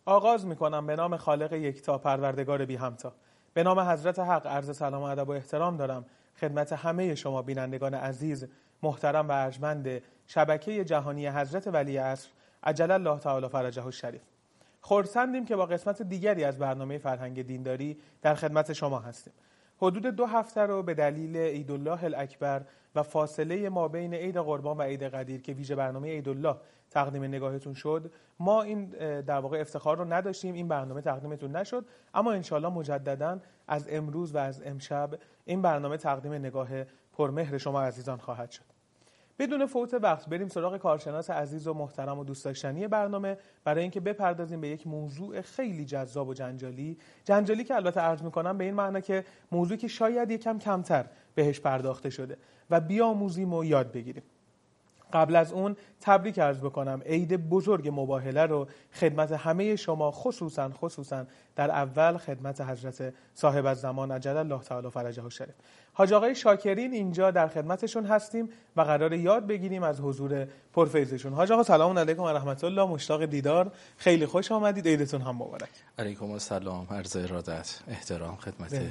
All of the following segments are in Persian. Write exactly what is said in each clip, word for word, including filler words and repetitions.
آغاز میکنم به نام خالق یکتا، پروردگار بی همتا. به نام حضرت حق عرض سلام و ادب و احترام دارم خدمت همه شما بینندگان عزیز، محترم و ارجمند شبکه جهانی حضرت ولی عصر عجل الله تعالی فرجه الشریف. خرسندیم که با قسمت دیگری از برنامه فرهنگ دینداری در خدمت شما هستیم. حدود دو هفته رو به دلیل عیدالله الاکبر و فاصله ما بین عید قربان و عید قدیر که ویژه برنامه عیدالله تقدیم نگاهتون شد، ما این در واقع افتخار رو نداشتیم، این برنامه تقدیمتون نشد، اما انشالله مجددا از امروز و از امشب این برنامه تقدیم نگاه پرمهر شما عزیزان خواهد شد. بدون فوت وقت بریم سراغ کارشناس عزیز و محترم و دوست داشتنی برنامه برای اینکه بپردازیم به یک موضوع خیلی جذاب و جنجالی جنجالی که البته عرض می‌کنم به این معنی که موضوعی که شاید یکم کمتر بهش پرداخته شده و بیاموزیم و یاد بگیریم. قبل از اون تبریک عرض بکنم عید بزرگ مباهله رو خدمت همه شما، خصوصا خصوصا در اول خدمت حضرت صاحب الزمان عجل الله تعالی فرجه الشریف. حاج آقای شاکرین اینجا در خدمتشون هستیم و قرار یاد بگیریم از حضور پرفیضشون. حاج آقا سلام علیکم و رحمت الله، مشتاق دیدار، خیلی خوش آمدید، عیدتون هم مبارک. علیکم السلام، عرض ارادت، احترام خدمت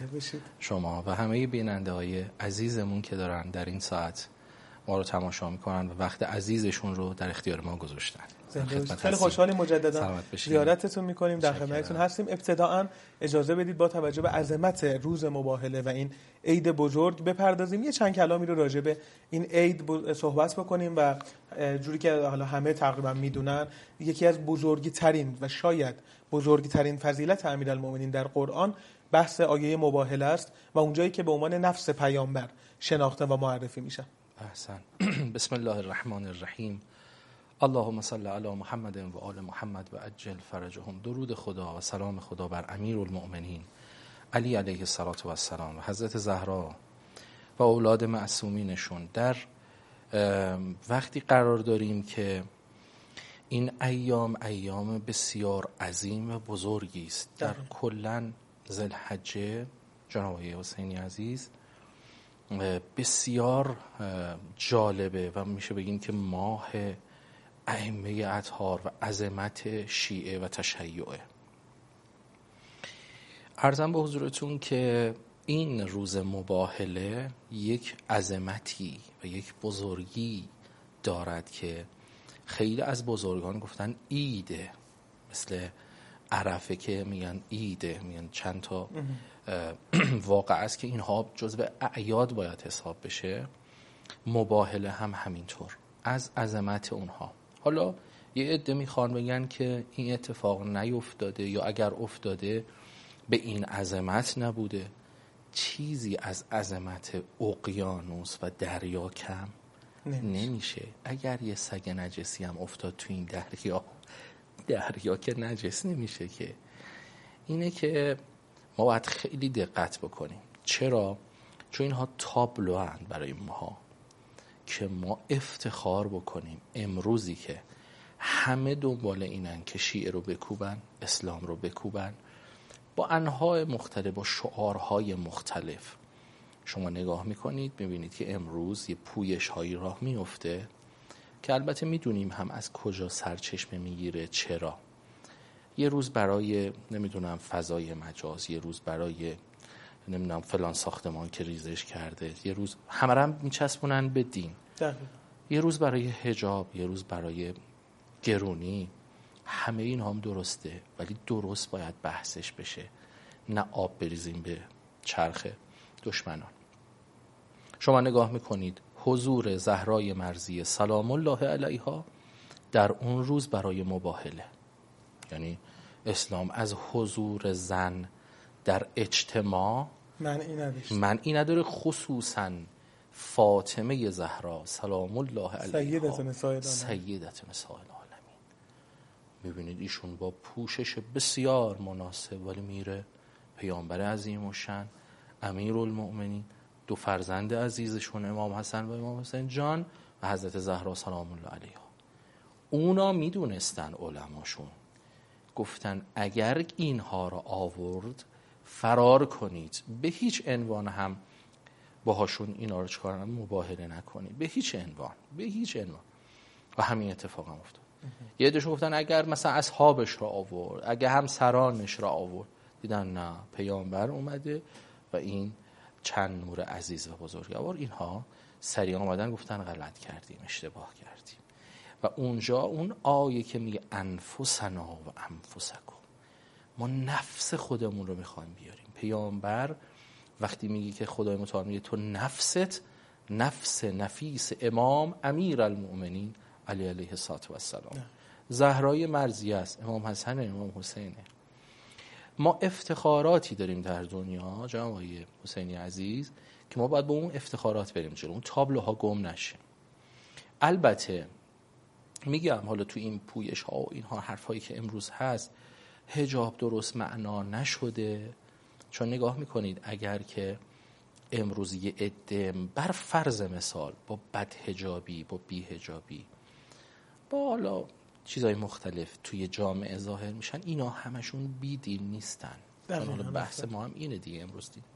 شما و همه بیننده‌های عزیزمون که دارن در این ساعت ما رو تماشا میکنن و وقت عزیزشون رو در اختیار ما گذاشتن. خیلی خوشحالیم مجددا زیارتتون میکنیم، در خدمتتون هستیم. ابتداءً اجازه بدید با توجه به عظمت روز مباهله و این عید بزرگ بپردازیم یه چند کلامی رو راجع به این عید صحبت بکنیم و جوری که حالا همه تقریبا میدونن یکی از بزرگی ترین و شاید بزرگی ترین فضیلت امیرالمومنین در قرآن بحث آیه مباهله است و اونجایی که به عنوان نفس پیامبر شناخته و معرفی میشه. احسن. بسم الله الرحمن الرحیم. اللهم صل علی محمد و آل محمد و عجل فرجهم. درود خدا و سلام خدا بر امیرالمؤمنین علی علیه الصلاة و السلام و حضرت زهرا و اولاد معصومینشون. در وقتی قرار داریم که این ایام ایام بسیار عظیم و بزرگی است در کلن ذوالحجه، جناب آقای حسینی عزیز، بسیار جالبه و میشه بگیم که ماه ائمه اطهار و عظمت شیعه و تشیعه. عرضم به حضورتون که این روز مباهله یک عظمتی و یک بزرگی دارد که خیلی از بزرگان گفتن ایده، مثل عرفه که میگن ایده، میگن چند تا واقع است که اینها جزو اعیاد باید حساب بشه. مباهله هم همینطور از عظمت اونها. حالا یه عده میخوان بگن که این اتفاق نیفتاده یا اگر افتاده به این عظمت نبوده. چیزی از عظمت اقیانوس و دریا کم نمیشه. نمیشه. اگر یه سگ نجسی هم افتاد تو این دریا، دریا که نجس نمیشه که. اینه که ما باید خیلی دقت بکنیم. چرا؟ چون اینها تابلو هستند برای ما که ما افتخار بکنیم امروزی که همه دنبال اینن که شیعه رو بکوبن، اسلام رو بکوبن، با انواع مختلف، با شعارهای مختلف. شما نگاه میکنید میبینید که امروز یه پویش هایی راه میفته که البته میدونیم هم از کجا سرچشمه میگیره. چرا؟ یه روز برای نمیدونم فضای مجاز، یه روز برای نمیدونم فلان ساختمان که ریزش کرده، یه روز همه رو هم میچسبونن به دین، یه روز برای حجاب، یه روز برای گرونی. همه این هم درسته، ولی درست باید بحثش بشه، نه آب بریزیم به چرخ دشمنان. شما نگاه میکنید حضور زهرای مرضیه سلام الله علیها در اون روز برای مباهله، یعنی اسلام از حضور زن در اجتماع منعی نداشت. منعی نداره. خصوصا فاطمه زهرا سلام الله علیها سیدت نساء العالمین، سیدت نساء العالمین. میبینید ایشون با پوشش بسیار مناسب ولی میره پیامبر عظیم و شن امیرالمؤمنین، دو فرزند عزیزشون امام حسن و امام حسین جان و حضرت زهرا سلام الله علیها. اونا میدونستن، علماشون گفتن اگر اینها را آورد فرار کنید، به هیچ عنوان هم باهاشون اینا رو چکار مباهله نکنید، به هیچ عنوان، به هیچ عنوان. و همین اتفاق هم افتاد. یه عده‌شون گفتن اگر مثلا اصحابش را آورد، اگر همسرانش را آورد. دیدن نه، پیامبر اومده و این چند نور عزیز و بزرگوار. اینها سریع آمدن گفتن غلط کردیم، اشتباه کردیم. و اونجا اون آیه که میگه انفسنا و انفسکم، ما نفس خودمون رو میخوایم بیاریم. پیامبر وقتی میگه که خدای متعال میگه تو نفست، نفس نفیس امام امیر المؤمنین علی علیه السلام، زهرای مرضیه است، امام حسن، امام حسینه. ما افتخاراتی داریم در دنیا جناب آقای حسینی عزیز که ما باید با اون افتخارات بریم جلو، اون تابلوها گم نشه. البته میگم حالا تو این پویش ها و اینها حرفایی که امروز هست، حجاب درست معنا نشده. چون نگاه میکنید اگر که امروز یه عده بر فرض مثال با بد حجابی، با بی حجابی، با حالا چیزای مختلف توی جامعه ظاهر میشن، اینا همشون بی دین نیستن. چون حالا بحث ما هم اینه دیگه. امروز دین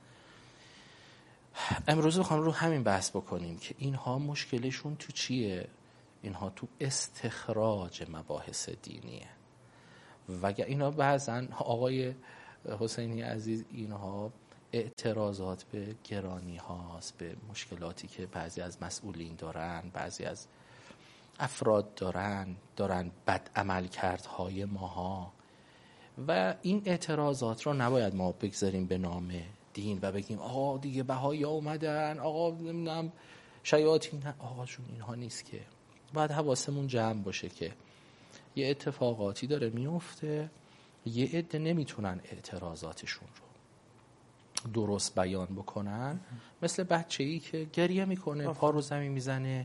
امروز بخوام رو همین بحث بکنیم که اینها مشکلشون تو چیه؟ اینها تو استخراج مباحث دینیه. وگر اینا بعضن آقای حسینی عزیز، اینها اعتراضات به گرانی هاست، به مشکلاتی که بعضی از مسئولین دارن، بعضی از افراد دارن دارن بد عمل کردهای ماها. و این اعتراضات رو نباید ما بگذاریم به نام دین و بگیم آقا دیگه بهایی اومدن، آقا نمیدونم شیاطین. آقا جون اینها نیست که. باید حواسمون جمع باشه که یه اتفاقاتی داره میفته، یه عده نمیتونن اعتراضاتشون رو درست بیان بکنن، مثل بچه‌ای که گریه میکنه، پا رو زمین میزنه.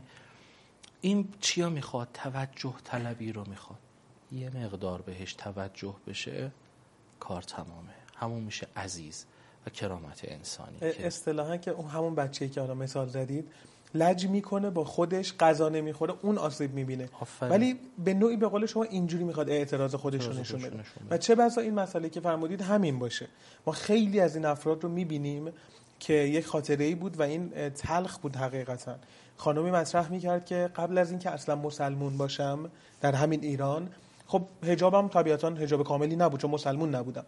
این چیا میخواد؟ توجه طلبی رو میخواد. یه مقدار بهش توجه بشه کار تمامه، همون میشه عزیز و کرامت انسانی. اصطلاحاً که اون همون بچه‌ای که حالا مثال زدید لج میکنه با خودش، غذا نمیخوره، اون آسیب میبینه، ولی به نوعی به قول شما اینجوری میخواد اعتراض خودش رو نشون بده. و چه بسا این مسئله که فرمودید همین باشه. ما خیلی از این افراد رو میبینیم که یک خاطره‌ای بود و این تلخ بود حقیقتا. خانمی مطرح میکرد که قبل از این که اصلا مسلمون باشم در همین ایران، خب حجابم طبیعتا حجاب کاملی نبود چون مسلمون نبودم،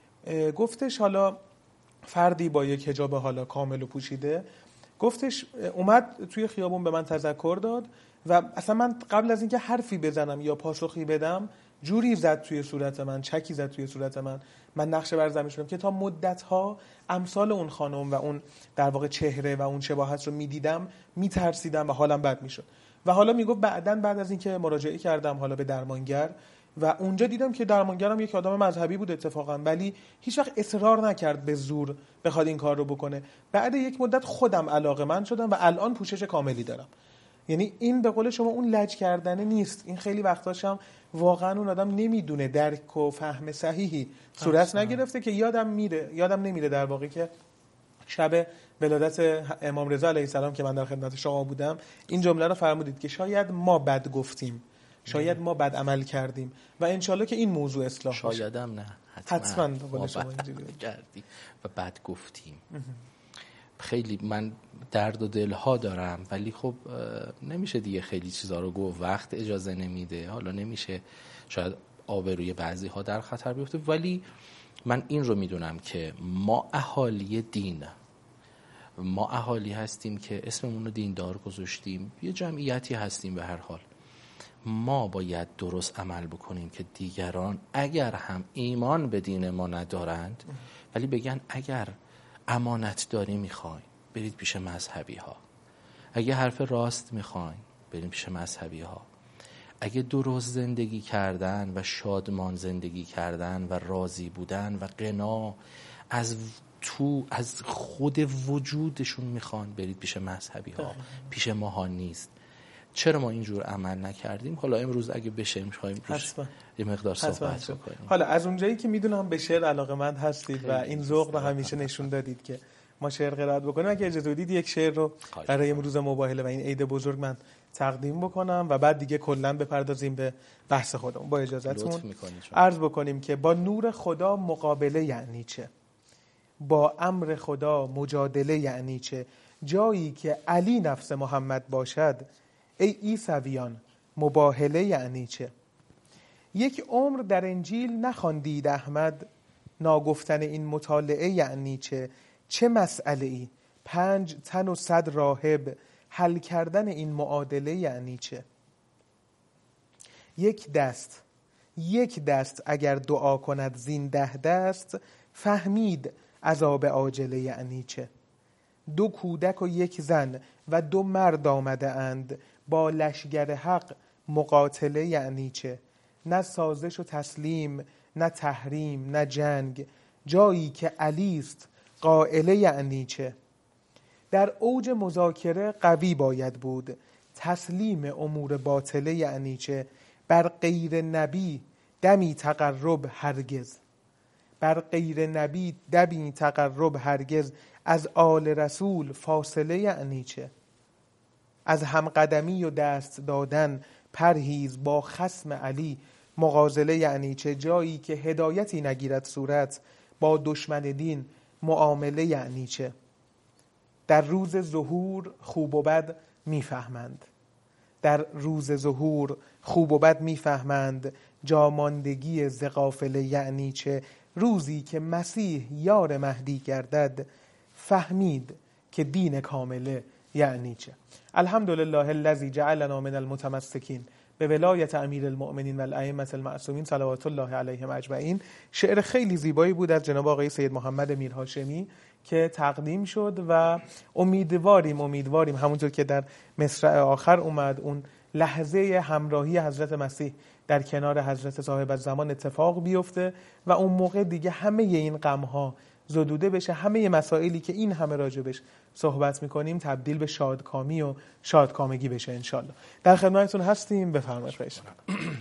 گفتش حالا فردی با یک حجاب حالا کامل و پوشیده، گفتش اومد توی خیابون به من تذکر داد و اصلا من قبل از اینکه حرفی بزنم یا پاسخی بدم جوری زد توی صورت من، چکی زد توی صورت من، من نقشه بر زمین شدم که تا مدت‌ها امثال اون خانم و اون در واقع چهره و اون شباهت رو می‌دیدم، می‌ترسیدم و حالم بد می‌شد. و حالا میگفت بعداً بعد از اینکه مراجعه کردم حالا به درمانگر و اونجا دیدم که درمانگرم یک آدم مذهبی بود اتفاقا، ولی هیچ وقت اصرار نکرد به زور بخواد این کار رو بکنه. بعد یک مدت خودم علاقه‌مند شدم و الان پوشش کاملی دارم. یعنی این به قول شما اون لج کردنه نیست، این خیلی وقتاش هم واقعا اون آدم نمیدونه، درک و فهم صحیحی صورت نگرفته که یادم میره یادم نمیره در واقع که شب ولادت امام رضا علیه السلام که من در خدمت شما بودم این جمله رو فرمودید که شاید ما بد گفتیم، شاید ما بد عمل کردیم و انشالله که این موضوع اصلاح بشه. شایدم نه، حتما, حتما ما بد کردیم و بد گفتیم. خیلی من درد و دلها دارم، ولی خب نمیشه دیگه خیلی چیزا رو گفت، وقت اجازه نمیده، حالا نمیشه، شاید آبروی بعضی ها در خطر بیفته. ولی من این رو میدونم که ما اهالی دین، ما اهالی هستیم که اسممون رو دیندار گذاشتیم، یه جمعیتی هستیم به هر حال. ما باید درست عمل بکنیم که دیگران اگر هم ایمان به دین ما ندارند ولی بگن اگر امانت داری میخواین برید پیش مذهبی ها، اگه حرف راست میخواین برید پیش مذهبی ها، اگه درست زندگی کردن و شادمان زندگی کردن و راضی بودن و قنا از تو از خود وجودشون میخوان برید پیش مذهبی ها، پیش ماها نیست. چرا ما اینجور عمل نکردیم؟ حالا امروز اگه بشه میخوایم یه مقدار صحبت بکنیم. حالا از اونجایی که میدونم به شعر علاقه‌مند هستید و این ذوق رو همیشه نشون دادید که ما شعر قرائت بکنیم، اگه اجازه بدید یک شعر رو برای امروز مباهله و این عید بزرگ من تقدیم بکنم و بعد دیگه کلا بپردازیم به بحث خودمون. با اجازهتون عرض بکنیم که با نور خدا مقابله یعنی چه؟ با امر خدا مجادله یعنی چه؟ جایی که علی نفس محمد باشد ای عیسویان مباهله یعنی چه؟ یک عمر در انجیل نخواندید احمد، ناگفتن این مطالعه یعنی چه؟ چه مسئله ای؟ پنج تن و صد راهب، حل کردن این معادله یعنی چه؟ یک دست یک دست اگر دعا کند زین ده دست، فهمید عذاب عاجله یعنی چه؟ دو کودک و یک زن و دو مرد آمده اند، با لشگر حق مقاتله یعنی چه؟ نه سازش و تسلیم، نه تحریم، نه جنگ، جایی که علیست قائله یعنی چه؟ در اوج مذاکره قوی باید بود، تسلیم امور باطله یعنی چه؟ بر غیر نبی دمی تقرب هرگز، بر غیر نبی دمی تقرب هرگز، از آل رسول فاصله یعنی چه؟ از همقدمی و دست دادن پرهیز، با خصم علی مغازله یعنی چه؟ جایی که هدایتی نگیرد صورت، با دشمن دین معامله یعنی چه؟ در روز ظهور خوب و بد میفهمند، در روز ظهور خوب و بد میفهمند، جاماندگی ز قافله یعنی چه؟ روزی که مسیح یار مهدی گردد، فهمید که دین کامله یعنی چه؟ الحمدلله الذی جعلنا من المتمسکین به ولایت امیر المؤمنین و الائمه المعصومین صلوات الله علیهم اجمعین. شعر خیلی زیبایی بود از جناب آقای سید محمد میرهاشمی که تقدیم شد و امیدواریم امیدواریم همونطور که در مصرع آخر اومد، اون لحظه همراهی حضرت مسیح در کنار حضرت صاحب الزمان اتفاق بیفته و اون موقع دیگه همه این غم‌ها زدوده بشه، همه مسائلی که این همه راجبش صحبت میکنیم تبدیل به شادکامی و شادکامگی بشه انشالله. در خدمتتون هستیم، بفرمایید. خواهش می‌کنم.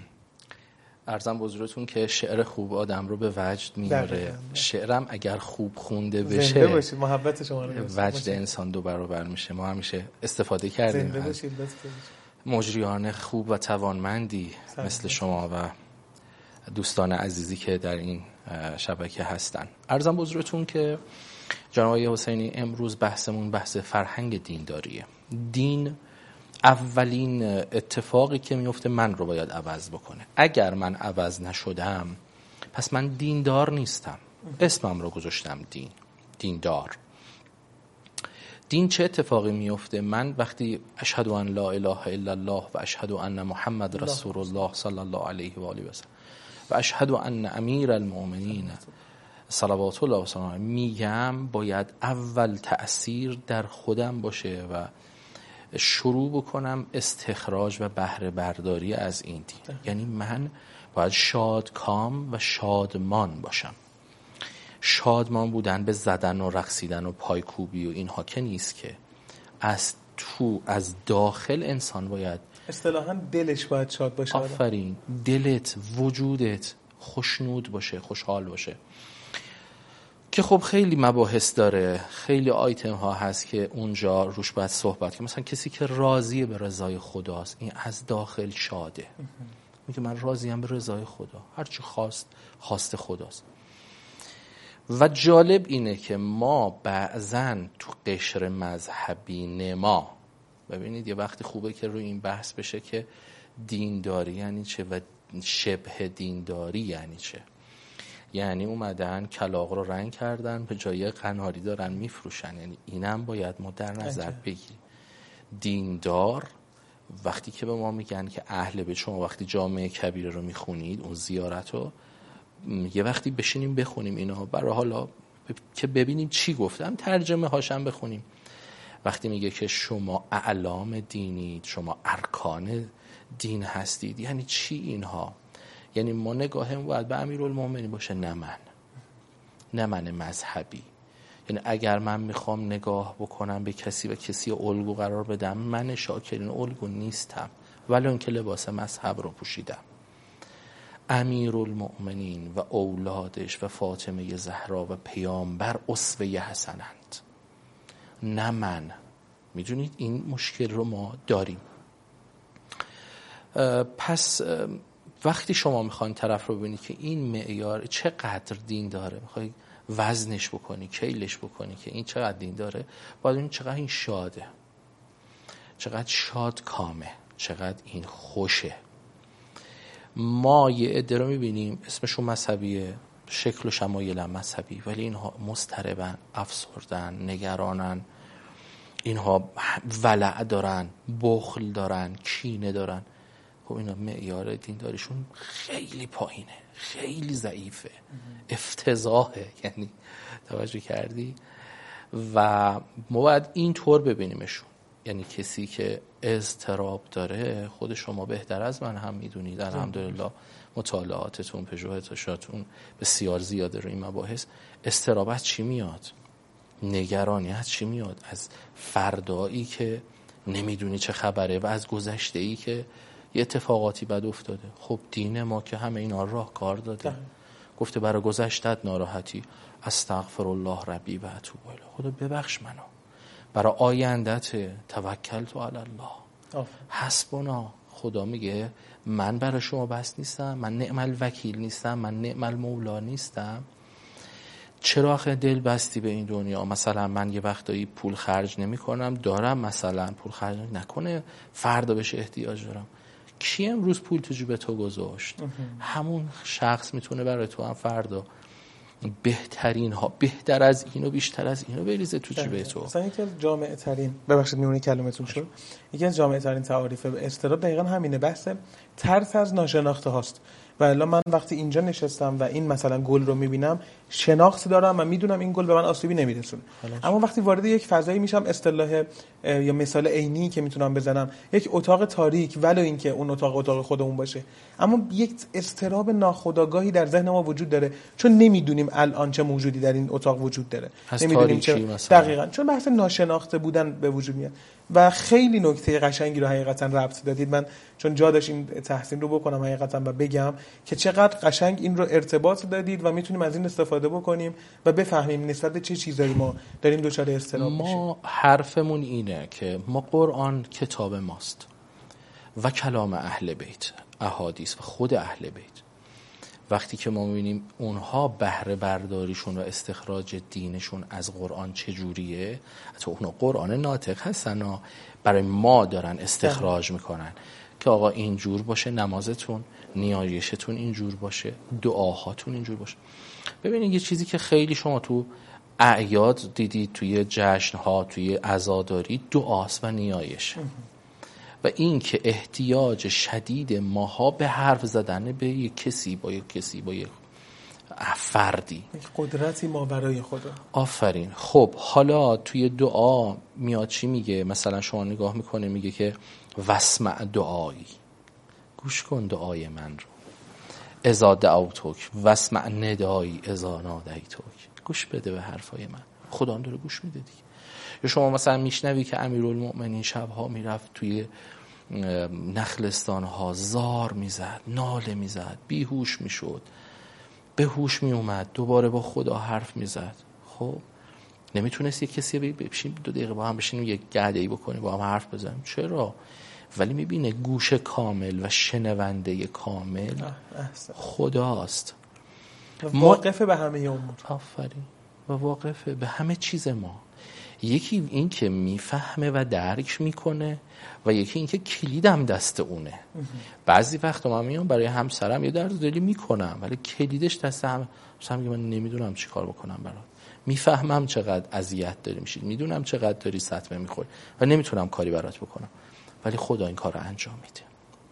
عرضم به حضورتون که شعر خوب آدم رو به وجد میاره. شعرم اگر خوب خونده بشه باشید، محبت شما رو وجد انسان دو برابر میشه. ما همیشه استفاده کردیم از مجریان خوب و توانمندی مثل شما و دوستان عزیزی که در این شبکه هستن. عرضم به حضورتون که جناب آقای حسینی امروز بحثمون بحث فرهنگ دینداریه. دین اولین اتفاقی که میفته من رو باید عوض بکنه. اگر من عوض نشدم پس من دیندار نیستم. اسمم رو گذاشتم دین، دیندار. دین چه اتفاقی میفته؟ من وقتی اشهد ان لا اله الا الله و اشهد ان محمد رسول الله صلی الله علیه و آله و سلم و اشهد ان امیر المؤمنین صلوات الله و سلامه میگم، باید اول تأثیر در خودم باشه و شروع بکنم استخراج و بهره برداری از این دین. یعنی من باید شادکام و شادمان باشم. شادمان بودن به زدن و رقصیدن و پایکوبی و اینها که نیست، که از تو از داخل انسان باید اصطلاحاً دلش باید شاد باشه. آفرین، دلت وجودت خوشنود باشه، خوشحال باشه. که خب خیلی مباحث داره، خیلی آیتم ها هست که اونجا روش باید صحبت که مثلا کسی که راضیه به رضای خداست، این از داخل شاده، میگه من راضیم به رضای خدا، هرچی خواست خواست خداست. و جالب اینه که ما بعضن تو قشر مذهبی نما، ببینید یه وقتی خوبه که روی این بحث بشه که دینداری یعنی چه و شبه دینداری یعنی چه. یعنی اومدن کلاغ رو رنگ کردن، به جای قناری دارن میفروشن. یعنی اینم باید ما در نظر بگیریم. دیندار وقتی که به ما میگن که اهل بیت، شما وقتی جامعه کبیره رو میخونید اون زیارت رو یه وقتی بشینیم بخونیم اینا برای حالا که ببینیم چی گفتم، ترجمه هاشم بخونیم. وقتی میگه که شما اعلام دینید، شما ارکان دین هستید، یعنی چی اینها؟ یعنی ما نگاهمون باید به امیرالمومنین باشه، نه من نه من مذهبی. یعنی اگر من میخوام نگاه بکنم به کسی و کسی الگو قرار بدم، من شاکرین الگو نیستم ولی اون که لباس مذهب رو پوشیدم. امیرالمؤمنین و اولادش و فاطمه زهرا و پیامبر اسوه حسنند، نه من. میدونید این مشکل رو ما داریم. پس وقتی شما میخواین طرف رو ببینید که این معیار چقدر دین داره، میخوای وزنش بکنی، کیلش بکنی که این چقدر دین داره، باید این چقدر این شاده، چقدر شاد کامه، چقدر این خوشه. ما یه عده رو میبینیم اسمشون مذهبیه، شکل و شمایل هم مذهبی، ولی اینها مضطربن، افسردن، نگرانن، اینها ولع دارن، بخل دارن، کینه دارن. خب اینا معیار دینداریشون خیلی پایینه، خیلی ضعیفه، افتضاحه. یعنی توجه کردی؟ و ما باید این طور ببینیمشون. یعنی کسی که اضطراب داره، خود شما بهتر از من هم میدونید، الحمدلله مطالعاتتون، پژوهشاتون بسیار زیاده روی این مباحث. اضطراب از چی میاد؟ نگرانی از چی میاد؟ از فردایی که نمیدونی چه خبره و از گذشته‌ای که یه اتفاقاتی بد افتاده. خب دین ما که همه اینا راه کار داده ده. گفته برای گذشتت ناراحتی، استغفر الله ربی و اتوب الیه، خدا ببخش منو. برای آیندت توکلت علی الله، حسبنا، خدا میگه من برای شما بس نیستم، من نعم الوکیل نیستم، من نعم المولا نیستم. چرا آخه دل بستی به این دنیا؟ مثلا من یه وقتایی پول خرج نمی کنم، دارم مثلا پول خرج نکنه فردا بهش احتیاج دارم. کی امروز پول تو جیب تو گذاشت؟ همون شخص میتونه برای تو هم فردا بهترین ها، بهتر از اینو، بیشتر از اینو بریزه تو جیب تو. مثلا یکی از جامعه ترین، ببخشید میونه کلمتون شد، یکی از جامعه ترین تعاریف اضطراب دقیقاً همینه، بحث ترس از ناشناخته هاست. و الان من وقتی اینجا نشستم و این مثلا گل رو میبینم، شناخت دارم و میدونم این گل به من آسیبی نمیرسونه. اما وقتی وارد یک فضایی میشم، اصطلاح یا مثال عینی که میتونم بزنم، یک اتاق تاریک، ولو اینکه اون اتاق اتاق خودمون باشه، اما یک اضطراب ناخودآگاهی در ذهن ما وجود داره، چون نمیدونیم الان چه موجودی در این اتاق وجود داره، نمیدونیم چه دقیقاً، چون بحث ناشناخته بودن به وجود میاد. و خیلی نکته قشنگی رو حقیقتا ربط دادید. من چون جا داشت این تحسین رو بکنم حقیقتا و بگم که چقدر قشنگ این رو ارتباط دادید و میتونیم از این استفاده بکنیم و بفهمیم نسبت به چه چیزایی ما داریم دچار اضطراب میشیم. ما حرفمون اینه که ما قرآن کتاب ماست و کلام اهل بیت، احادیث و خود اهل بیت. وقتی که ما می‌بینیم اونها بهره برداریشون و استخراج دینشون از قرآن چجوریه، حتی اونها قرآن ناطق هستن، برای ما دارن استخراج میکنن که آقا اینجور باشه نمازتون، نیایشتون اینجور باشه، دعاهاتون اینجور باشه. ببینید یه چیزی که خیلی شما تو اعیاد دیدید، توی جشنها، توی عزاداری، دعاست و نیایش. و این که احتیاج شدید ماها به حرف زدن به یک کسی، با یک کسی، با یک فردی، یک قدرتی ما برای خدا. آفرین. خب حالا توی دعا میاد چی میگه؟ مثلا شما نگاه میکنه میگه که واسمع دعایی، گوش کن دعای من رو، اذا دعوتک واسمع ندایی اذا نادیتک، گوش بده به حرفای من. خدا هم داره گوش میده دیگه. یا شما مثلا میشنوی که امیرالمؤمنین شبها میرفت توی نخلستان ها زار میزد، ناله میزد، بیهوش میشد، به هوش میومد، دوباره با خدا حرف میزد. خب نمیتونست یک کسی بشین دو دقیقه با هم بشینیم یک گرده‌ای بکنیم با هم حرف بزنیم؟ چرا؟ ولی میبینه گوش کامل و شنونده کامل خداست، واقفه به همه امور. آفرین. و واقفه به همه چیز ما. یکی این که میفهمه و درک میکنه و یکی این که کلیدم دست اونه. بعضی وقتا من میام برای همسرم یه درد دلی میکنم ولی کلیدش دست هم، مثلا میگه من نمیدونم چی کار بکنم برات، میفهمم چقدر اذیت داری میشید، میدونم چقدر داری صدمه میخوری و نمیتونم کاری برات بکنم، ولی خدا این کار رو انجام میده.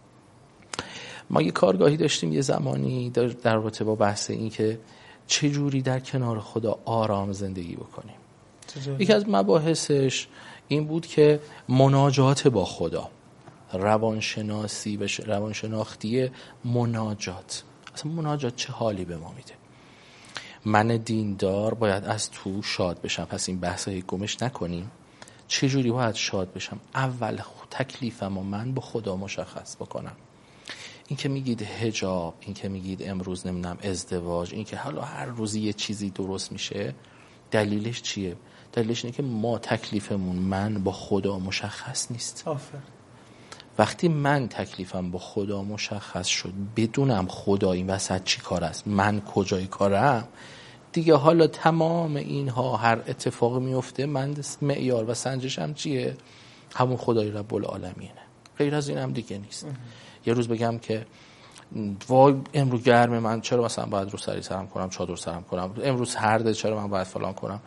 ما یه کارگاهی داشتیم یه زمانی در, در رابطه با بحث این که چجوری در کنار خدا آرام زندگی بکنیم. یکی از مباحثش این بود که مناجات با خدا، روانشناسی و روانشناختی مناجات. اصلا مناجات چه حالی به ما میده؟ من دیندار باید از تو شاد بشم. پس این بحثایی گمش نکنیم. چجوری باید شاد بشم؟ اول تکلیفم و من با خدا مشخص بکنم. این که میگید حجاب، این که میگید امروز نمیدونم ازدواج، این که حالا هر روزی یه چیزی درست میشه، دلیلش چیه؟ دلیلش اینه که ما تکلیفمون من با خدا مشخص نیست. آفر. وقتی من تکلیفم با خدا مشخص شد، بدونم خدا این وسط چی کار است، من کجای کارم، دیگه حالا تمام اینها هر اتفاقی میفته، من معیار و سنجشم چیه؟ همون خدای رب العالمینه. غیر از این هم دیگه نیست. اه. یه روز بگم که وای امروز گرمه، من چرا مثلا باید رو سری سرم کنم، چادر سرم کنم، امروز سرده چرا من باید فلان کنم.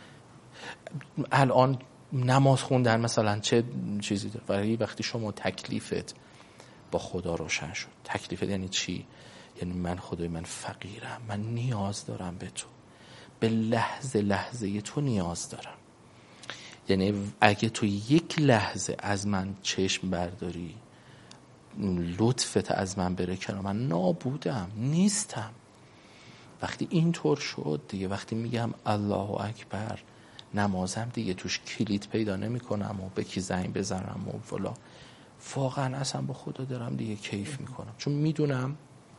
الان نماز خوندن مثلا چه چیزی داره؟ ولی وقتی شما تکلیفت با خدا روشن شد، تکلیفت یعنی چی؟ یعنی من خدای من فقیرم، من نیاز دارم به تو، به لحظه لحظه تو نیاز دارم. یعنی اگه تو یک لحظه از من چشم برداری، لطفت از من بره کنار، من نابودم، نیستم. وقتی اینطور شد دیگه، وقتی میگم الله اکبر، نمازم دیگه توش کلید پیدا نمی کنم و به کی زنگ بزنم و فلا، واقعا اصلا با خدا دارم دیگه کیف میکنم، چون میدونم.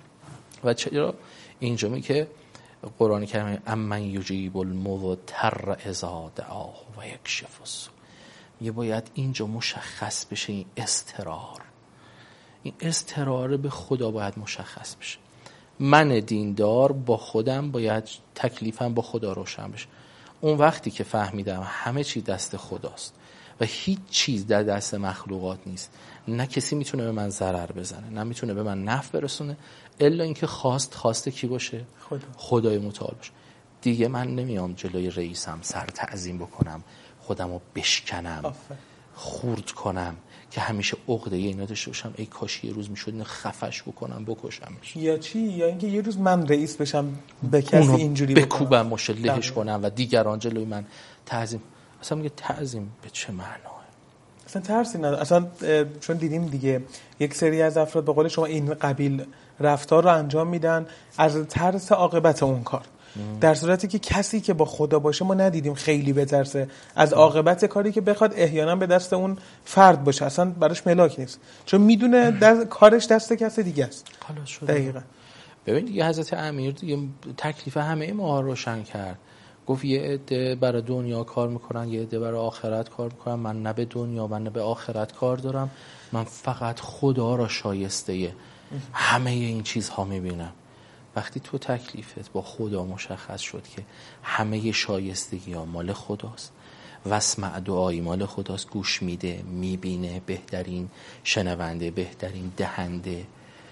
و چرا اینجا می که قرآن کریم امن یجیب المضطر اذا دعاه و یکشف السوء، میگه باید اینجا مشخص بشه این اضطرار، این اضطرار به خدا باید مشخص بشه. من دیندار با خودم باید تکلیفم با خدا روشن بشه. اون وقتی که فهمیدم همه چی دست خداست و هیچ چیز در دست مخلوقات نیست، نه کسی میتونه به من ضرر بزنه، نه میتونه به من نفع برسونه، الا اینکه خواست خواسته کی باشه؟ خدا. خدای متعال باشه. دیگه من نمیام جلوی رئیسم سر تعظیم بکنم، خودمو بشکنم، آفه. خورد کنم که همیشه عقده اینا داشته باشم ای کاش یه روز میشد اینو خفش بکنم بکشمش، یا چی، یا اینکه یه روز من رئیس بشم به کسی اینجوری بکوبم مشلهش کنم و دیگران جلوی من تعظیم. اصلا میگه تعظیم به چه معناه؟ اصلا ترسی نداره. اصلا چون دیدیم دیگه یک سری از افراد به قول شما این قبیل رفتار رو انجام میدن از ترس عاقبت اون کار، در صورتی که کسی که با خدا باشه ما ندیدیم خیلی بترسه از عاقبت کاری که بخواد احیانا به دست اون فرد باشه، اصلا براش ملاک نیست، چون میدونه دست کارش دست کسی دیگه است. دقیقاً. ببین دیگه حضرت امیر دیگه تکلیف همه ما روشن کرد، گفت یه عده برای دنیا کار میکنن، یه عده برای آخرت کار میکنن، من نه به دنیا من نه به آخرت کار دارم، من فقط خدا را شایسته همه این چیزها میبینم. وقتی تو تکلیفت با خدا مشخص شد که همه شایستگی ها مال خداست، وسمع دعایی مال خداست، گوش میده، میبینه، بهترین شنونده، بهترین دهنده،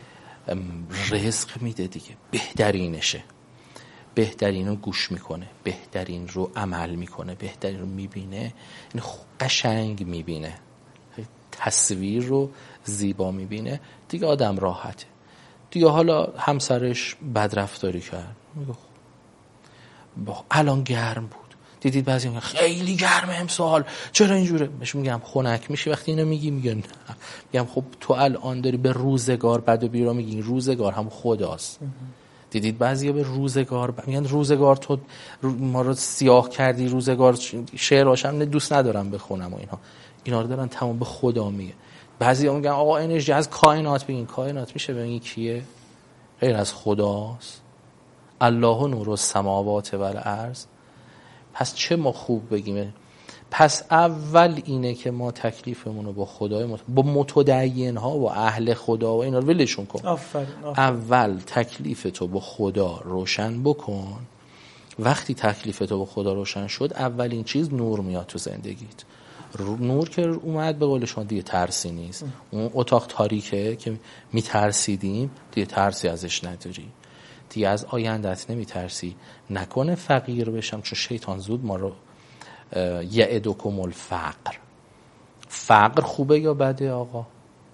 رزق میده دیگه، بهترینشه، بهترین رو گوش میکنه، بهترین رو عمل میکنه، بهترین رو میبینه، این قشنگ میبینه، تصویر رو زیبا میبینه دیگه، آدم راحته دیگه. حالا همسرش بدرفتاری کرد، میگه الان گرم بود، دیدید بعضی میگن خیلی گرمه امسال چرا اینجوره، بهش میگم خنک میشی وقتی اینو میگی؟ میگن نه. میگم خب تو الان داری به روزگار بد و بیرا میگی، روزگار هم خداست. دیدید بعضیا به روزگار ب... میگن روزگار تو ما رو سیاه کردی، روزگار شعراشم دوست ندارم بخونم و اینها، اینا رو دارن تمام به خدا میگه. بعضیا میگن آقا انرژی از کائنات، بگین کائنات میشه ببین کیه؟ غیر از خداست. الله نور السماوات و الارض. پس چه ما خوب بگیم؟ پس اول اینه که ما تکلیفمون رو با خدای مت... با متدین ها و اهل خدا و اینا رو ولشون کن. آفرین. آفرین. اول تکلیفتو با خدا روشن بکن. وقتی تکلیفتو با خدا روشن شد، اولین چیز نور میاد تو زندگیت. نور که اومد به قول شما دیگه ترسی نیست. اون اتاق تاریکه که میترسیدیم دیگه ترسی ازش نداری. دیگه از آیندت نمیترسی، نکنه فقیر بشم، چون شیطان زود ما رو یعدکم الفقر. فقر خوبه یا بده آقا؟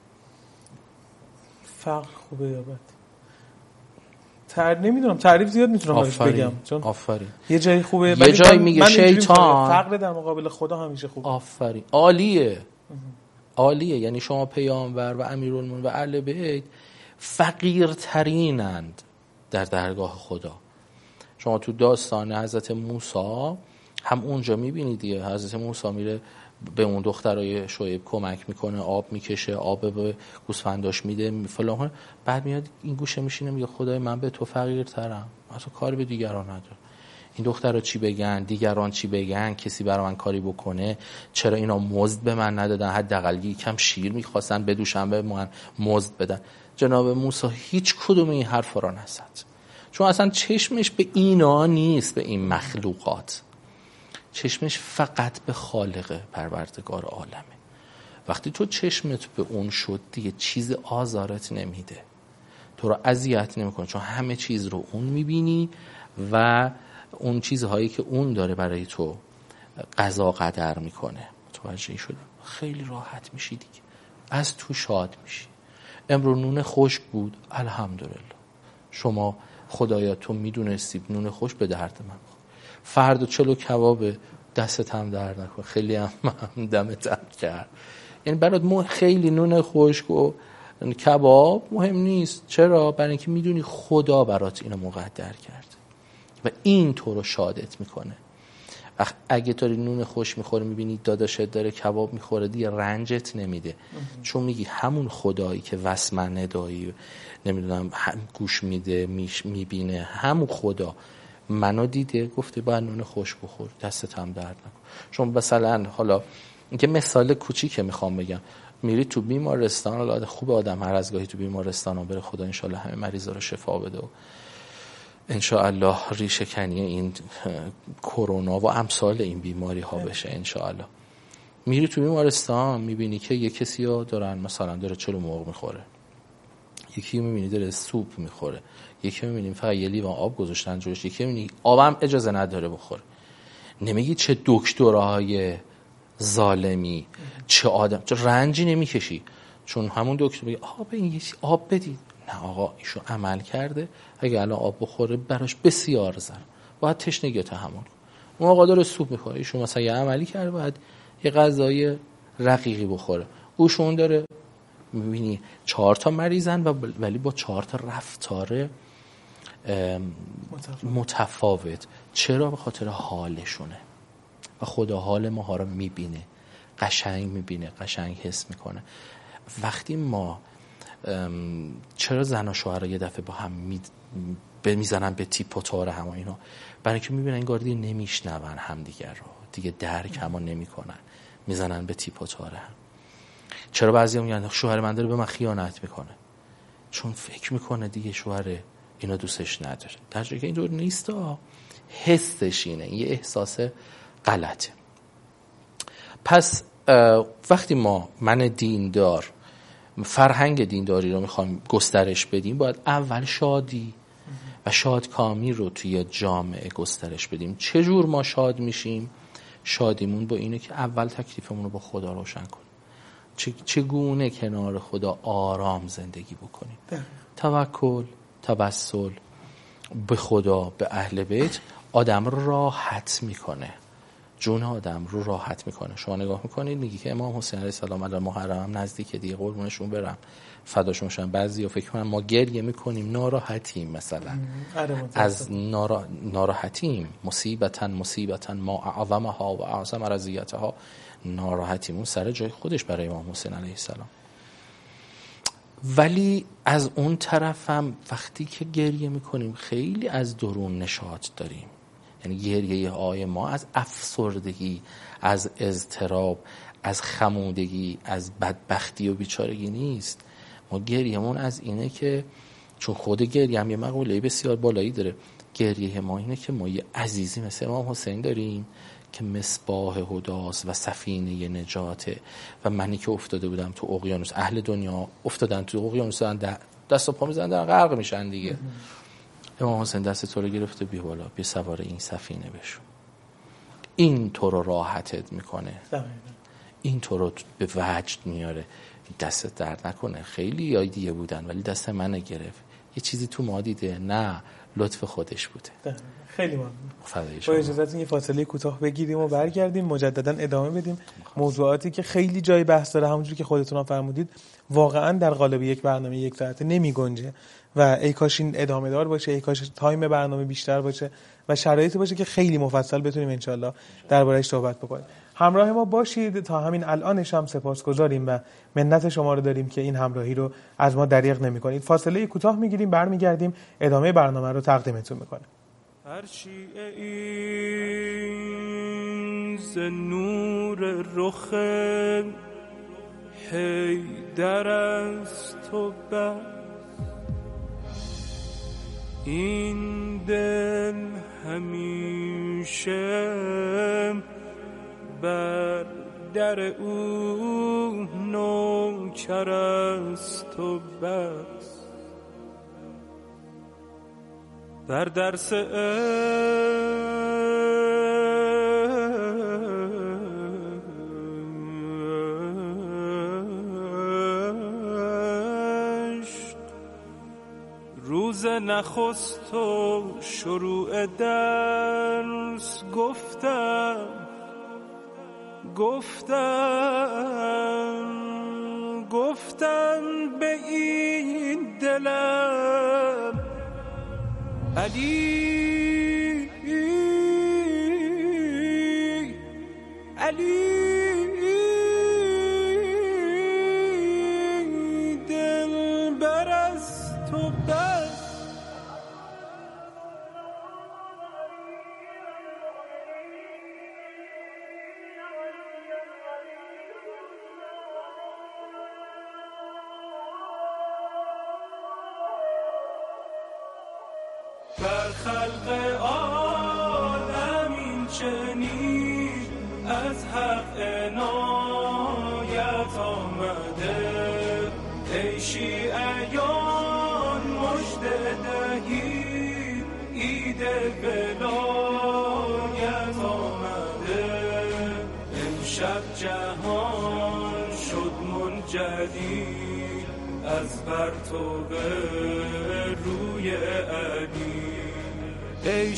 فقر خوبه یا بده؟ تعریف نمیدونم، تعریف زیاد میتونم بهش بگم، چون آفرین یه جایی خوبه، یه جایی میگه شیطان فقر در مقابل خدا همیشه خوبه. آفرین، عالیه عالیه. یعنی شما پیامبر و امیرالمومنین و اهل بیت فقیرترینند در درگاه خدا. شما تو داستان حضرت موسی هم اونجا میبینید دیگه، حضرت موسی میره به اون دخترای شعیب کمک میکنه، آب میکشه، آب به گوسفنداش میده فلان، بعد میاد این گوشه میشینه میگه خدای من به تو فقیرترم، اصلا کاری به دیگران ندارم، این دخترا چی بگن، دیگران چی بگن، کسی برای من کاری بکنه، چرا اینا مزد به من ندادن، حداقل یکم شیر میخواستن بدوشن به من مزد بدن. جناب موسی هیچ کدوم این حرفا را نزد، چون اصلا چشمش به اینا نیست، به این مخلوقات، چشمش فقط به خالق پروردگار عالمه. وقتی تو چشمت به اون شد دیگه چیز آزارت نمیده، تو رو اذیت نمیکنه، چون همه چیز رو اون میبینی و اون چیزهایی که اون داره برای تو قضا قدر میکنه. متوجه شدی؟ خیلی راحت میشی دیگه، از تو شاد میشی. امرو نون خشک بود، الحمدلله. شما خدایا تو میدونستی نون خشک به درد من بخور. فردا چلو کباب دستت هم درد نکن، خیلی هم دمت درد کرد. یعنی برات خیلی نون خشک و کباب مهم نیست. چرا؟ برای اینکه میدونی خدا برات اینو مقدر کرد و این تو رو شادت میکنه. اگه تو نون خوش میخوری میبینی داداشت داره کباب میخوره، دیگه رنجت نمیده، چون میگی همون خدایی که وسمن ندایی نمیدونم گوش میده میش میبینه، همون خدا منو دیده گفته باید نون خوش بخور، دستت هم درد نکن. چون مثلا حالا اینکه مثال کوچیکه میخوام بگم، میری تو بیمارستان، حالا خوب آدم هر از گاهی تو بیمارستان بره، خدا انشالله همه مریضا رو شفا بده و انشاءالله ریشه کنی این کرونا و امثال این بیماری ها بشه انشاءالله. میری تو بیمارستان میبینی که یه کسی ها دارن مثلا داره چلو مرغ میخوره، یکی میبینی داره سوپ میخوره، یکی میبینی فقط یه لیوان آب گذاشتن جلوش، یکی میبینی آبم اجازه نداره بخوره. نمیگی چه دکترهای ظالمی، چه آدم، چه رنجی نمیکشی، چون همون دکتر میگه آب این یه آب بدید. نه آقا ایشون عمل کرده، اگه الان آب بخوره براش بسیار زر، باید تشنگی تحمل کنه. اون آقا داره سوپ میخوره، ایشون مثلا یه عملی کرده باید یه غذای رقیقی بخوره. اوشون داره میبینی چهار تا مریضن و ولی با چهار تا رفتار متفاوت. متفاوت. چرا؟ به خاطر حالشونه و خدا حال ما ها رو میبینه، قشنگ میبینه، قشنگ حس میکنه. وقتی ما چرا زن و شوهر یه دفعه با هم می میزنن به تیپ و تار هم و اینا؟ برای اینکه میبینن انگار دیگه نمیشنون هم دیگر رو، دیگه درک هم نمیکنن، میزنن به تیپ و تار هم. چرا بعضی هم میگن شوهر من داره به من خیانت میکنه؟ چون فکر میکنه دیگه شوهر اینا دوستش نداره، در حالی که اینطور نیست. حسش اینه، یه احساس غلطه. پس وقتی ما من دیندار فرهنگ دینداری رو میخوایم گسترش بدیم، باید اول شادی و شادکامی رو توی جامعه گسترش بدیم. چجور ما شاد میشیم؟ شادیمون با اینه که اول تکلیفمون رو با خدا روشن کنیم، چگونه کنار خدا آرام زندگی بکنیم. توکل، توسل به خدا، به اهل بیت آدم رو راحت میکنه، جون آدم رو راحت میکنه. شما نگاه میکنید میگی که امام حسین علیه السلام الان محرم نزدیک دیگه، قربونشون برم، فداشون شدن. بعضیا فکر کنن ما گریه میکنیم ناراحتیم، مثلا از نارا... ناراحتیم، مصیبتن مصیبتن ما اعظمها و اعظم رضیتها، ناراحتیمون سر جای خودش برای امام حسین علیه السلام. ولی از اون طرفم وقتی که گریه میکنیم خیلی از درون نشاط داریم. یعنی گریه های ما از افسردگی، از اضطراب، از خمودگی، از بدبختی و بیچارگی نیست. ما گریه‌مون از اینه که چون خود گریه هم یه مقوله بسیار بالایی داره، گریه ما اینه که ما یه عزیزی مثل امام حسین داریم که مصباح هداست و سفینه نجاته و منی که افتاده بودم تو اقیانوس، اهل دنیا افتادن تو اقیانوس، دست و پا میزنن دارن غرق میشن دیگه. امام حسین دست تو رو گرفته، بیا بالا، بیا سوار این سفینه بشو. این تو رو راحتت میکنه، این تو رو به وجد میاره. دست درد نکنه، خیلی یای دیگه بودن ولی دست منو گرفت، یه چیزی تو ما دیده، نه لطف خودش بوده. خیلی ممنون. با اجازهتون یه فاصله کوتاه بگیریم و برگردیم مجددا ادامه بدیم موضوعاتی که خیلی جای بحث داره. همونجوری که خودتون هم فرمودید واقعا در قالب یک برنامه یک ساعته نمی گنجه و ای کاش این ادامه دار باشه، ای کاش تایم برنامه بیشتر باشه و شرایطی باشه که خیلی مفصل بتونیم انشالله درباره‌اش صحبت بکنیم. همراه ما باشید تا همین الانش هم سپاسگزاریم و منت شما رو داریم که این همراهی رو از ما دریغ نمی‌کنید. فاصله کوتاه می‌گیریم، برمیگردیم ادامه برنامه رو تقدیمتون می‌کنیم. هر شیعه این ز نور رخ حیدر است و بس، این دل همیشه بر در او نوکر است و بس. بر درس روز نخست و شروع درس گفتم گفتم گفتم به این دلم علی علی دل بر از تو بر بر خلق عالم این چنین از حق عنایت آمده ای شیعیان مژده دهید عید ولایت آمده امشب جهان شد منجدید از پرتو روی علی ای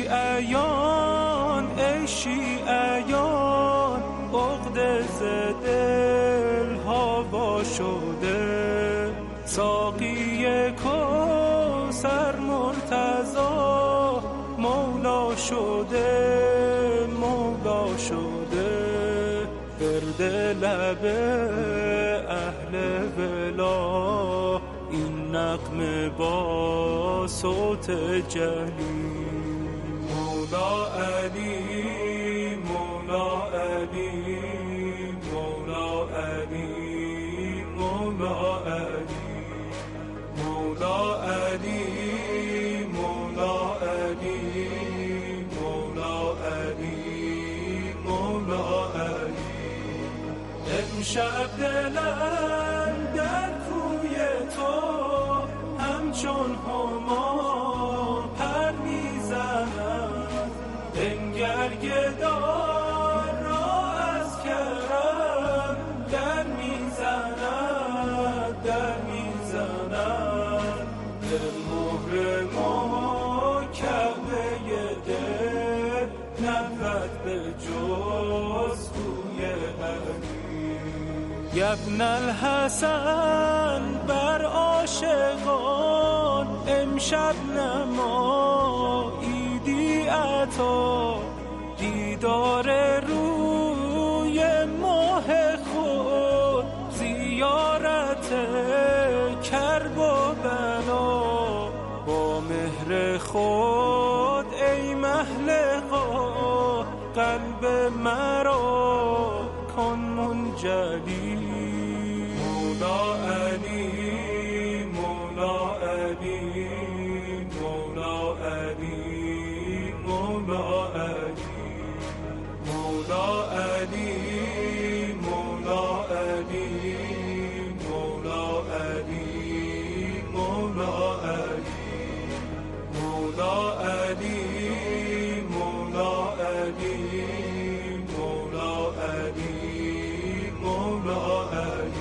شیعیان ای شیعیان عقده ز دل ها وا شده ساقی کوثر مرتضی مولا شده مولا شده ورد لب اهل ولا این نغمه با صوت جلی مولا علی مولا علی مولا علی مولا علی مولا علی مولا علی مولا علی مولا علی امشب دلم در کوی تو همچون هما پر میزند بنگر گدار را از کرم در میزند در میزند دل مهر ما کعبه دل نبود به جز کوی علی ابن الحسن بر عاشقان امشب نماییدی عطا دیدار روی ماه خود زیارت کرب و بلا با مهر خود ای محلقا قلب مرا کن منجلی مولا علی مولا علی مولا علی مولا علی مولا علی مولا علی مولا علی مولا علی مولا علی مولا علی مولا علی مولا علی.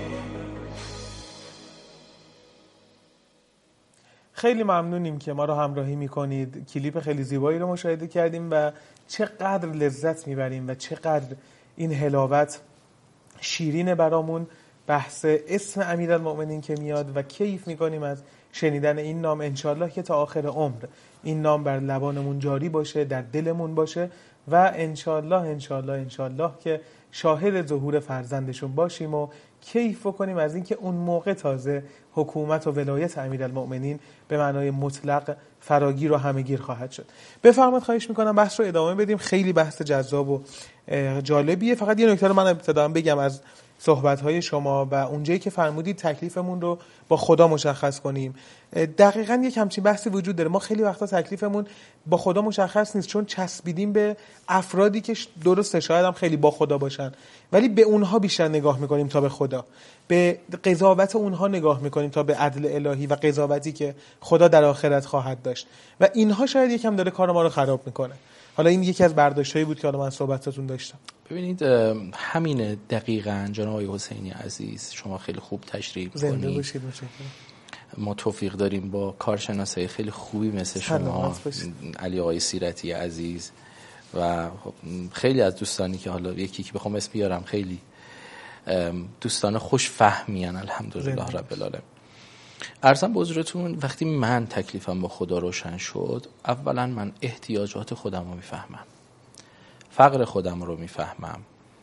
خیلی ممنونیم که ما رو همراهی میکنید. کلیپ خیلی زیبایی رو مشاهده کردیم و چقدر لذت میبریم و چقدر این حلاوت شیرین برامون بحث اسم امیرالمؤمنین که میاد و کیف میکنیم از شنیدن این نام. انشالله که تا آخر عمر این نام بر لبانمون جاری باشه، در دلمون باشه و انشالله انشالله انشالله که شاهد ظهور فرزندشون باشیم و کیف کنیم از اینکه اون موقع تازه حکومت و ولایت امیرالمؤمنین به معنای مطلق فراگیر و همه‌گیر خواهد شد. بفرمایید، خواهش میکنم بحث رو ادامه بدیم. خیلی بحث جذاب و جالبیه. فقط یه نکته رو من ابتدا بگم از صحبت‌های شما و اونجایی که فرمودید تکلیفمون رو با خدا مشخص کنیم. دقیقاً یک همچین بحثی وجود داره. ما خیلی وقتا تکلیفمون با خدا مشخص نیست چون چسبیدیم به افرادی که درسته شاید هم خیلی با خدا باشن باشن، ولی به اونها بیشتر نگاه میکنیم تا به خدا، به قضاوت اونها نگاه میکنیم تا به عدل الهی و قضاوتی که خدا در آخرت خواهد داشت و اینها شاید یکم داره کار ما رو خراب میکنه. حالا این یکی از برداشتایی بود که حالا من صحبتاتون داشتم. ببینید همین دقیقاً جناب آقای حسینی عزیز شما خیلی خوب تشریح کنید. زنده باشید. متشکرم. ما توفیق داریم با کارشناسای خیلی خوبی مثل شما، علی آقای سیرتی عزیز و خیلی از دوستانی که حالا یکی که بخوام اسم بیارم خیلی دوستان خوش فهمیان الحمدلله رب العالمین. عرضم به حضورتون وقتی من تکلیفم با خدا روشن شد، اولا من احتیاجات خودم رو میفهمم، فقر خودم رو میفهمم،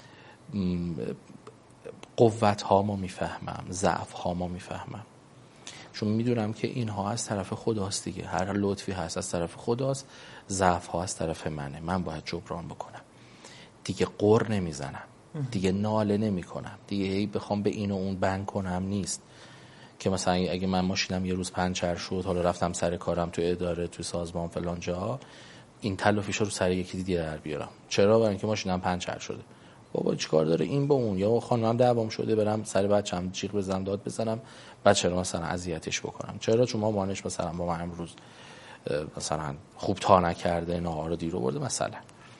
قوت هامو میفهمم، ضعف هامو میفهمم، چون میدونم که اینها از طرف خداست دیگه. هر لطفی هست از طرف خداست، ضعف ها از طرف منه، من باید جبران بکنم دیگه. قر نمیزنم دیگه، ناله نمی کنم دیگه، هی بخوام به این و اون بند کنم نیست که مثلا اگه من ماشینم یه روز پنچر شد، حالا رفتم سر کارم تو اداره تو سازمان فلان جا، این تلافیشو رو سر یکی دیگه در بیارم. چرا؟ برای اینکه ماشینم پنچر شده. بابا چیکار داره این با اون؟ یا خانمم دعوام شده برم سر بچه‌م جیغ بزنم داد بزنم، بچه رو مثلا اذیتش بکنم. چرا؟ چون ما مانش مثلا با من امروز مثلا خوب تا نکرده، نهار رو دیر آورده مثلا.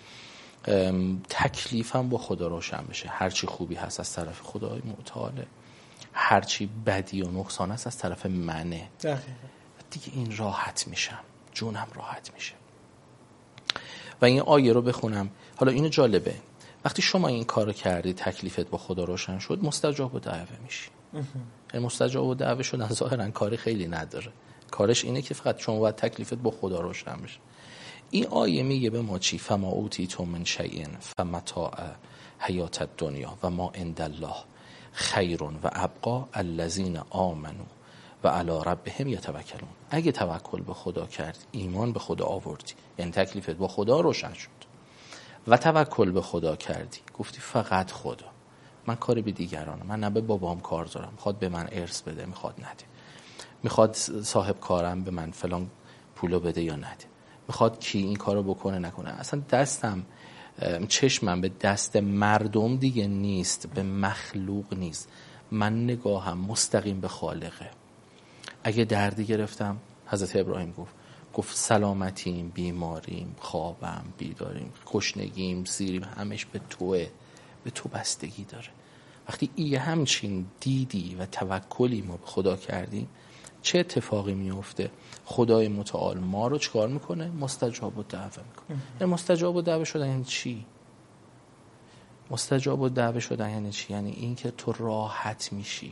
تکلیفم با خدا روشن بشه، هرچی خوبی هست از طرف خدای متعاله، هرچی بدی و نقصان هست از طرف منه. دقیقا. دیگه این راحت میشم، جونم راحت میشه. و این آیه رو بخونم. حالا اینو جالبه، وقتی شما این کارو کردی تکلیفت با خدا روشن شد، مستجاب و دعوه میشی. این مستجاب و دعوه شدن ظاهرا کاری خیلی نداره، کارش اینه که فقط شما باید تکلیفت با خدا روشن بشه. این آیه میگه به ما چی؟ فما اوتیتم من شیء فمتاع حیات الدنیا و ما عند الله خیر و ابقا الذین آمنوا و علی ربهم یتوکلون. اگه توکل به خدا کردی، ایمان به خدا آوردی، یعنی تکلیفت با خدا روشن شد و توکل به خدا کردی، گفتی فقط خدا، من کاری به دیگرانم، من نه به بابام کار دارم میخواد به من ارث بده میخواد نده، میخواد صاحب کارم به من فلان پولو بده یا نده، میخواد کی این کارو بکنه نکنه، اصلا دستم چشمم به دست مردم دیگه نیست، به مخلوق نیست، من نگاهم مستقیم به خالقه. اگه دردی گرفتم، حضرت ابراهیم گفت گفت سلامتیم، بیماریم، خوابم، بیداریم، گشنگیم، سیریم، همش به توه، به تو بستگی داره. وقتی این همچین دیدی و توکلی ما به خدا کردیم، چه اتفاقی میفته؟ خدای متعال ما رو چکار میکنه؟ مستجاب و دعوه میکنه. یعنی مستجاب و دعوه شدن یعنی چی؟ مستجاب و دعوه شدن یعنی چی؟ یعنی این که تو راحت میشی.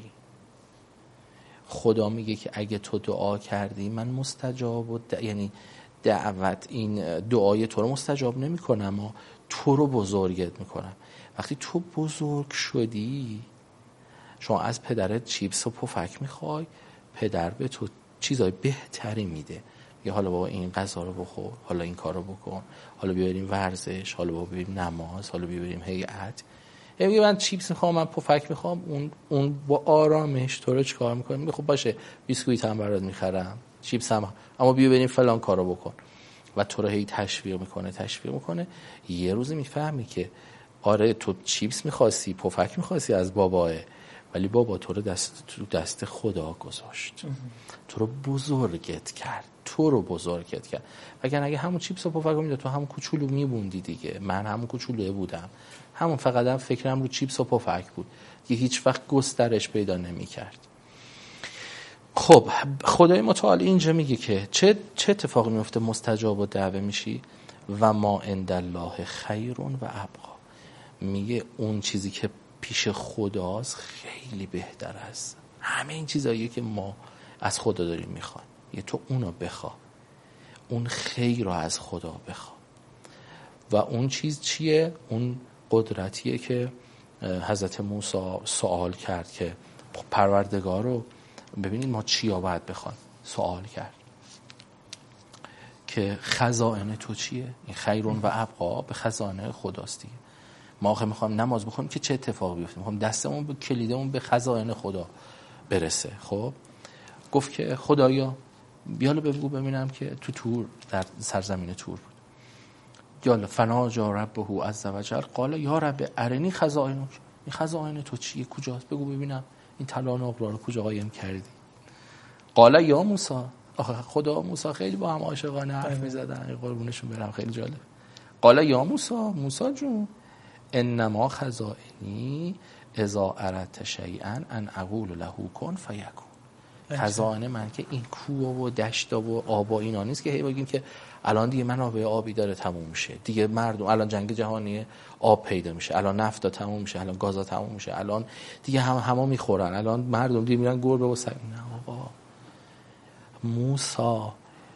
خدا میگه که اگه تو دعا کردی من مستجاب و دع... یعنی دعوت، این دعای تو رو مستجاب نمی کنم، اما تو رو بزرگت میکنم. وقتی تو بزرگ شدی، شما از پدرت چیپس و پفک میخوای، پدر به تو چیزای بهتری میده، یا حالا بابا این غذا رو بخور، حالا این کار رو بکن، حالا بیاریم ورزش، حالا بابا بریم نماز، حالا بیاریم هیئت. میگه من چیپس میخوام، من پفک میخوام، اون اون با آرامش تو رو چیکار میکنه؟ میگه خب باشه بیسکویت هم برات میخرم، چیپس هم، اما بیا بریم فلان کارو بکن. و تو رو هی تشویق میکنه تشویق میکنه. یه روزی میفهمی که آره تو چیپس میخواستی، پفک میخواستی از باباه، ولی بابا تو رو دست تو دست خدا گذاشت، تو رو بزرگت کرد، تو رو بزرگت کرد. اگر اگه همون چیپس و پفک رو میداد تو همون کوچولو میبوندی دیگه. من همون کوچولو بودم، همون فقط هم فکرم رو چیپس و پفک بود که هیچ وقت گسترش پیدا نمی‌کرد. خب خدای متعال اینجا میگه که چه چه اتفاقی میفته؟ مستجاب و دعوه میشی. و ما عند الله خیر و ابقا. میگه اون چیزی که پیش خداست خیلی بهتر است. همه این چیزاییه که ما از خدا داریم میخوایم، یه تو اونو بخوا، اون خیر رو از خدا بخوا. و اون چیز چیه؟ اون قدرتیه که حضرت موسی سوال کرد که پروردگار رو ببینید ما چیا باید بخوایم. سوال کرد که خزائن تو چیه؟ این خیرون و ابقا به خزانه خداست دیگه. ما آخه میخوایم نماز بخونیم که چه اتفاقی بیفته؟ میخوایم دستمون به کلیدمون به خزائن خدا برسه. خب گفت که خدایا بیالو بگو ببینم که تو تور، در سرزمین تور بود، یا فناجا ربه عز وجل قال یا رب ارنی خزائنک، این خزائن تو چیه، کجاست، بگو ببینم این طلا نقره رو کجا قایم کردی. قال یا موسی، آخه خدا موسی خیلی با هم عاشقانه حرف می‌زدن، قربونشون برم، خیلی جالب. قال یا موسی، موسی جون انما خزائنی اذا اردت شیئا ان اقول له کن فیکون. خزائن من که این کوه و دشتا و آب و اینا نیست که هی بگیم که الان دیگه منابع آبی داره تموم میشه، دیگه مردم الان جنگ جهانی آب پیدا میشه، الان نفتا تموم میشه، الان گازا تموم میشه، الان دیگه هم همه میخورن، الان مردم دیگه میرن گربه و سگ. نه آقا، موسی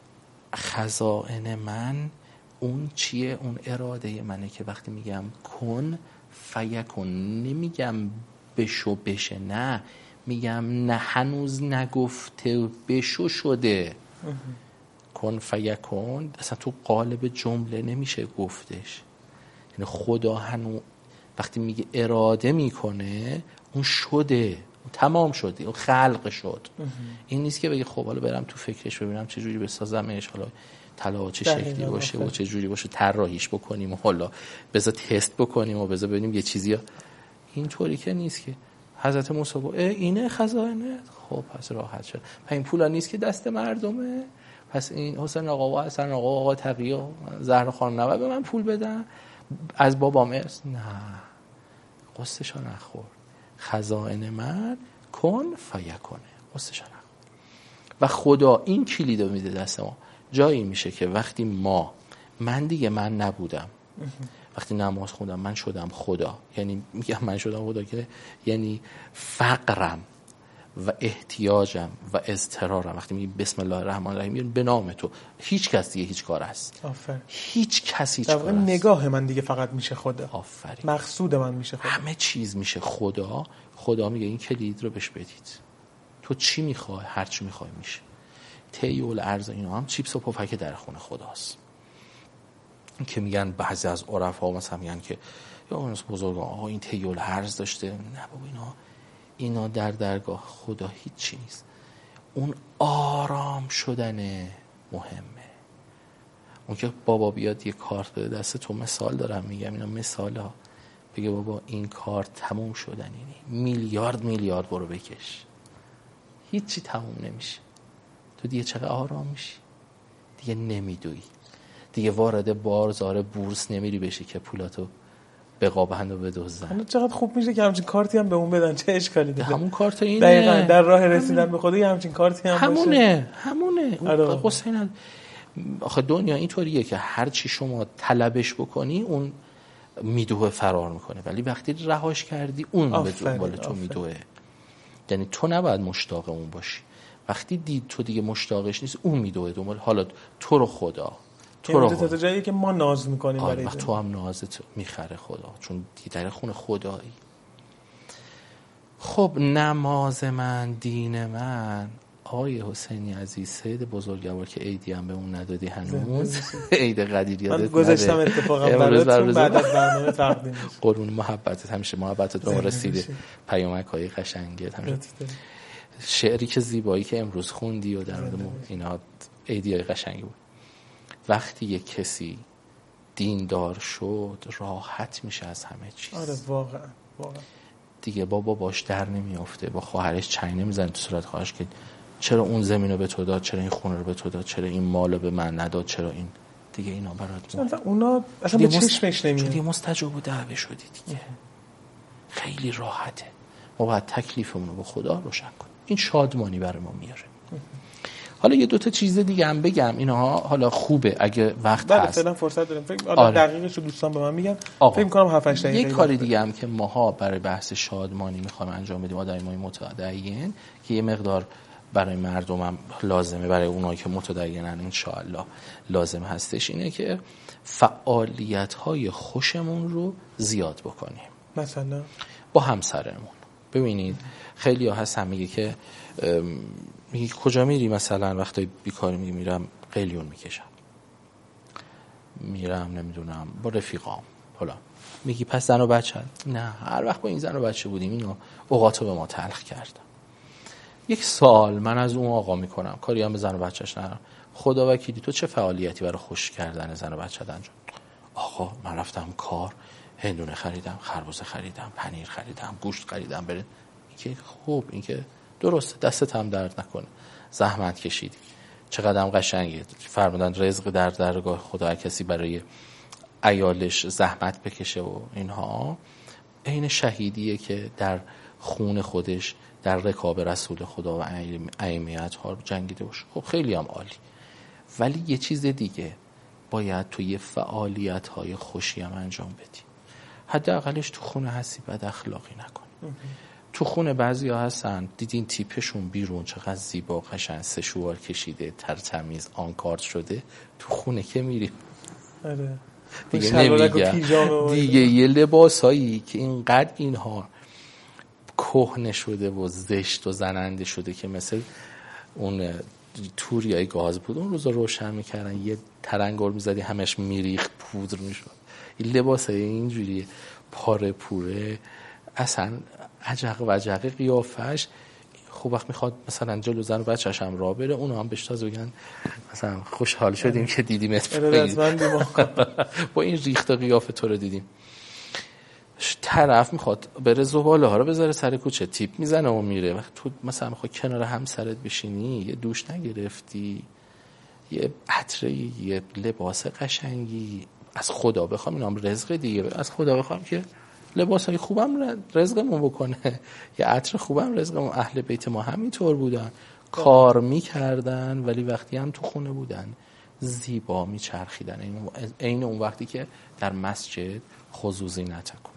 خزائن من اون چیه؟ اون اراده منه که وقتی میگم کن فیکون، نمیگم بشو بشه، نه میگم نه هنوز نگفته بشو شده. کن فیکون اصلا تو قالب جمله نمیشه گفتش، یعنی خدا هنوز وقتی میگه اراده میکنه اون شده، اون تمام شده، اون خلق شد. این نیست که بگه خب حالا برم تو فکرش ببینم چه جوری بسازمش، حالا طلا چه شکلی باشه و چه جوری باشه، طراحیش بکنیم و حالا بذار تست بکنیم و بذار ببینیم یه چیزی ها. این طوری که نیست که حضرت موسی گفت اینه خزائنه، خب پس راحت شد. پس این پولا نیست که دست مردمه، پس این حسین آقا و حسن آقا و آقا تقی و زهرا خانم نباید به من پول بدن از بابام ارث؟ نه، قصه‌شو نخور. خزائن من کن فیکونه، قصه‌شو نخور. و خدا این کلیدو میده دست ما. جایی میشه که وقتی ما من دیگه من نبودم، وقتی نماز خوندم من شدم خدا، یعنی میگم من شدم خدا که یعنی فقرم و احتیاجم و اضطرارم، وقتی میگی بسم الله الرحمن الرحیم به نام تو، هیچ کس دیگه هیچ کار است. آفرین. هیچ کسی هیچ کار است. نگاه من دیگه فقط میشه خدا. آفرین. مقصود من میشه خدا. همه چیز میشه خدا. خدا میگه این کلید رو بهش بدید، تو چی میخوای هر چی میخوای میشه. تیول ارز اینا هم چیپس و پفک در خونه خداست که میگن بعضی از عرفا مثلا میگن که یا اون بزرگان آقا این تیول ارز داشته، نه بابا اینا اینا در درگاه خدا هیچی نیست. اون آرام شدن مهمه. اون که بابا بیاد یه کارت بده دست تو، مثال دارم میگم اینا مثال ها، بگه بابا این کارت تموم شدنی نی، میلیارد میلیارد برو بکش، هیچی تموم نمیشه. تو دیگه چقدر آرام میشی، دیگه نمیدوی، دیگه وارد بازار بورس نمیری بشی که پولاتو بقابند و بدزدن. چقدر خوب میشه که همچین کارتی هم به اون بدن، چه اشکالی داره؟ همون کارت اینه دقیقاً، در راه رسیدن به خدا یه همچین کارتی هم همونه باشه. همونه همونه حسین. آخه دنیا اینطوریه که هر چی شما طلبش بکنی اون میدوه فرار میکنه، ولی وقتی رهاش کردی اون به دنبال تو میدوه. یعنی تو نباید مشتاق اون باشی، وقتی دید تو دیگه مشتاقش نیست اون میدوه دنبال حالا تو رو خدا. تو رو تا جایی که ما ناز میکنیم برای وقت تو هم نازت میخره خدا، چون دیگه در خونه خدایی. خب نماز من، دین من، آقای حسینی عزیز، سید بزرگوار که عیدی هم به اون ندادی هنوز، عید قدیر یادت نده، من گذاشتم اتفاقا براتون بعد از برنامه تقدیم قرون محبتت، همیشه محبتت به ما رسیده، پیامک های قشنگت، همیشه شعری که زیبایی که امروز خوندی و در مورد اینا عیدی های قشنگی بود. وقتی یک کسی دیندار شد راحت میشه از همه چیز. آره واقعا واقعا. دیگه بابا باش در نمیافته، با خواهرش چنگ نمیزنه تو صورت خواهرش که چرا اون زمینو به تو داد، چرا این خونه رو به تو داد، چرا این مالو به من نداد، چرا این دیگه اینا برات مثلا اونا اصلا به چشمش نمیاد. دیگه مستجاب و دعوه شدی دیگه. خیلی راحته. ما باید تکلیفمون رو با خدا روشن کنیم. این شادمانی برای ما میاره. حالا یه دو تا چیز دیگه هم بگم، اینها حالا خوبه اگه وقت بله هست. فعلا فرصت داریم. فکر حالا آره. دقیقش رو دوستان به من میگن. فکر کنم هفت هشت دقیقه. یک کاری دیگه هم که ماها برای بحث شادمانی میخوایم انجام بدیم، آدمای متدین که یه مقدار برای مردم هم لازمه، برای اونایی که متدینن ان شاء الله لازم هستش، اینه که فعالیت‌های خوشمون رو زیاد بکنیم. مثلا با همسرمون. ببینید خیلی ها هستن میگه که میگه کجا میری، مثلا وقتی بیکاری میگه میرم قلیون میکشم، میرم نمیدونم با رفیقام حالا. میگی پس زن و بچه؟ نه، هر وقت با این زن و بچه بودیم اینو اوقاتو به ما تلخ کردم. یک سال من از اون آقا میکنم، کاری هم به زن و بچهش ندارم، خدا وکیلی تو چه فعالیتی برای خوش کردن زن و بچه انجام؟ آقا من رفتم کار، هندونه خریدم، خربزه خریدم، پنیر خریدم، گوشت خریدم، برید. این که خوب، این که درسته، دستت هم درد نکنه، زحمت کشیدی، چقدر هم قشنگه. فرمودن رزق در درگاه خدا، هر کسی برای عیالش زحمت بکشه و اینها. این شهیدیه که در خون خودش در رکاب رسول خدا و ائمه ها جنگیده باشه. خب خیلی هم عالی، ولی یه چیز دیگه باید توی فعالیت های خوشی هم انجام بدی. حداقلش تو خونه هستی بد اخلاقی نکن. تو خونه بعضی ها هستن دیدین تیپشون بیرون چقدر زیبا قشنگ سشوار کشیده، ترتمیز، آنکارت شده، تو خونه که میری آره دیگه نمیگم دیگه یه لباس هایی که اینقدر اینها کهنه شده و زشت و زننده شده که مثل اون توریای گاز بود، اون روزا روشن میکردن یه ترنگل میزدی همش میریخ پودر میشد. این لباس های اینجوری پاره پوره اصلا عجق و عجق قیافش. خوب وقت میخواد مثلا جلو زن و بچه‌ش هم راه بره، اونا هم بهش تازه بگن مثلا خوشحال شدیم که دیدیمت، با این ریخت قیافه تو رو دیدیم. طرف میخواد بره زباله ها رو بذاره سر کوچه، تیپ میزنه و میره. وقت تو مثلا میخواد کنار همسرت بشینی، یه دوش نگرفتی، یه عطره، یه لباس قشنگی، از خدا بخوام، اینا هم رزق دیگه، از خدا بخوام که لباسای خوبم رزقمون بکنه، یه عطر خوبم رزقمون. اهل بیت ما همینطور بودن، کار میکردن ولی وقتی هم تو خونه بودن زیبا میچرخیدن، این اون وقتی که در مسجد خضوع نتکن.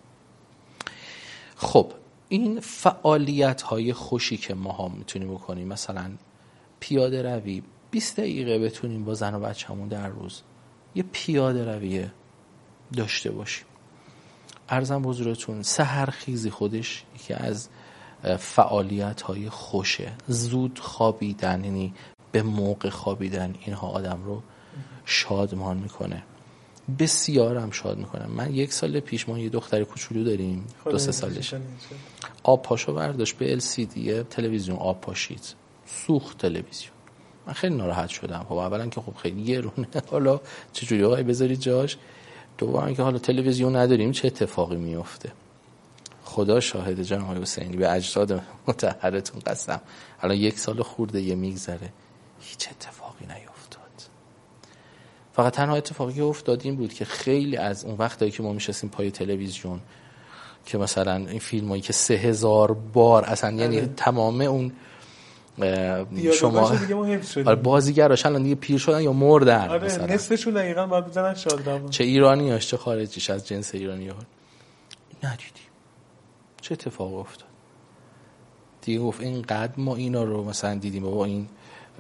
خب این فعالیت های خوشی که ما هم میتونیم بکنیم، مثلا پیاده روی بیست دقیقه بتونیم با زن و بچه‌مون در روز یه پیاده روی داشته باشیم. عرضم حضورتون سحرخیزی خودش یکی از فعالیت های خوشه. زود خوابیدن، یعنی به موقع خوابیدن، اینها آدم رو شادمان میکنه، بسیار هم شاد میکنه. من یک سال پیش ما یه دختر کوچولو داریم، دو سه سالش، آب پاشو برداشت به ال سی دی تلویزیون آب پاشید، سوخت تلویزیون. من خیلی ناراحت شدم. خب اولا که خب خیلی گرونه، حالا چجوری آقای بذاری جاش، دوم که حالا تلویزیون نداریم چه اتفاقی میفته. خدا شاهد جناب آقای حسینی، به اجداد مطهرتون قسم، الان یک سال خورده یه میگذره هیچ اتفاقی نیفتاد. فقط تنها اتفاقی که افتاد این بود که خیلی از اون وقتایی که ما میشستیم پای تلویزیون که مثلا این فیلمایی که سه هزار بار اصلا یعنی اره. تمام اون شما آره بازیگراش الان دیگه پیر شدن یا مردن، آره مثلا نصفشون دقیقاً بعد بزنن شادروان، چه ایرانیاش چه خارجیش از جنس ایرانی‌ها. ندیدیم چه اتفاق افتاد دیگه. گفت اینقدر ما اینا رو مثلا دیدیم بابا این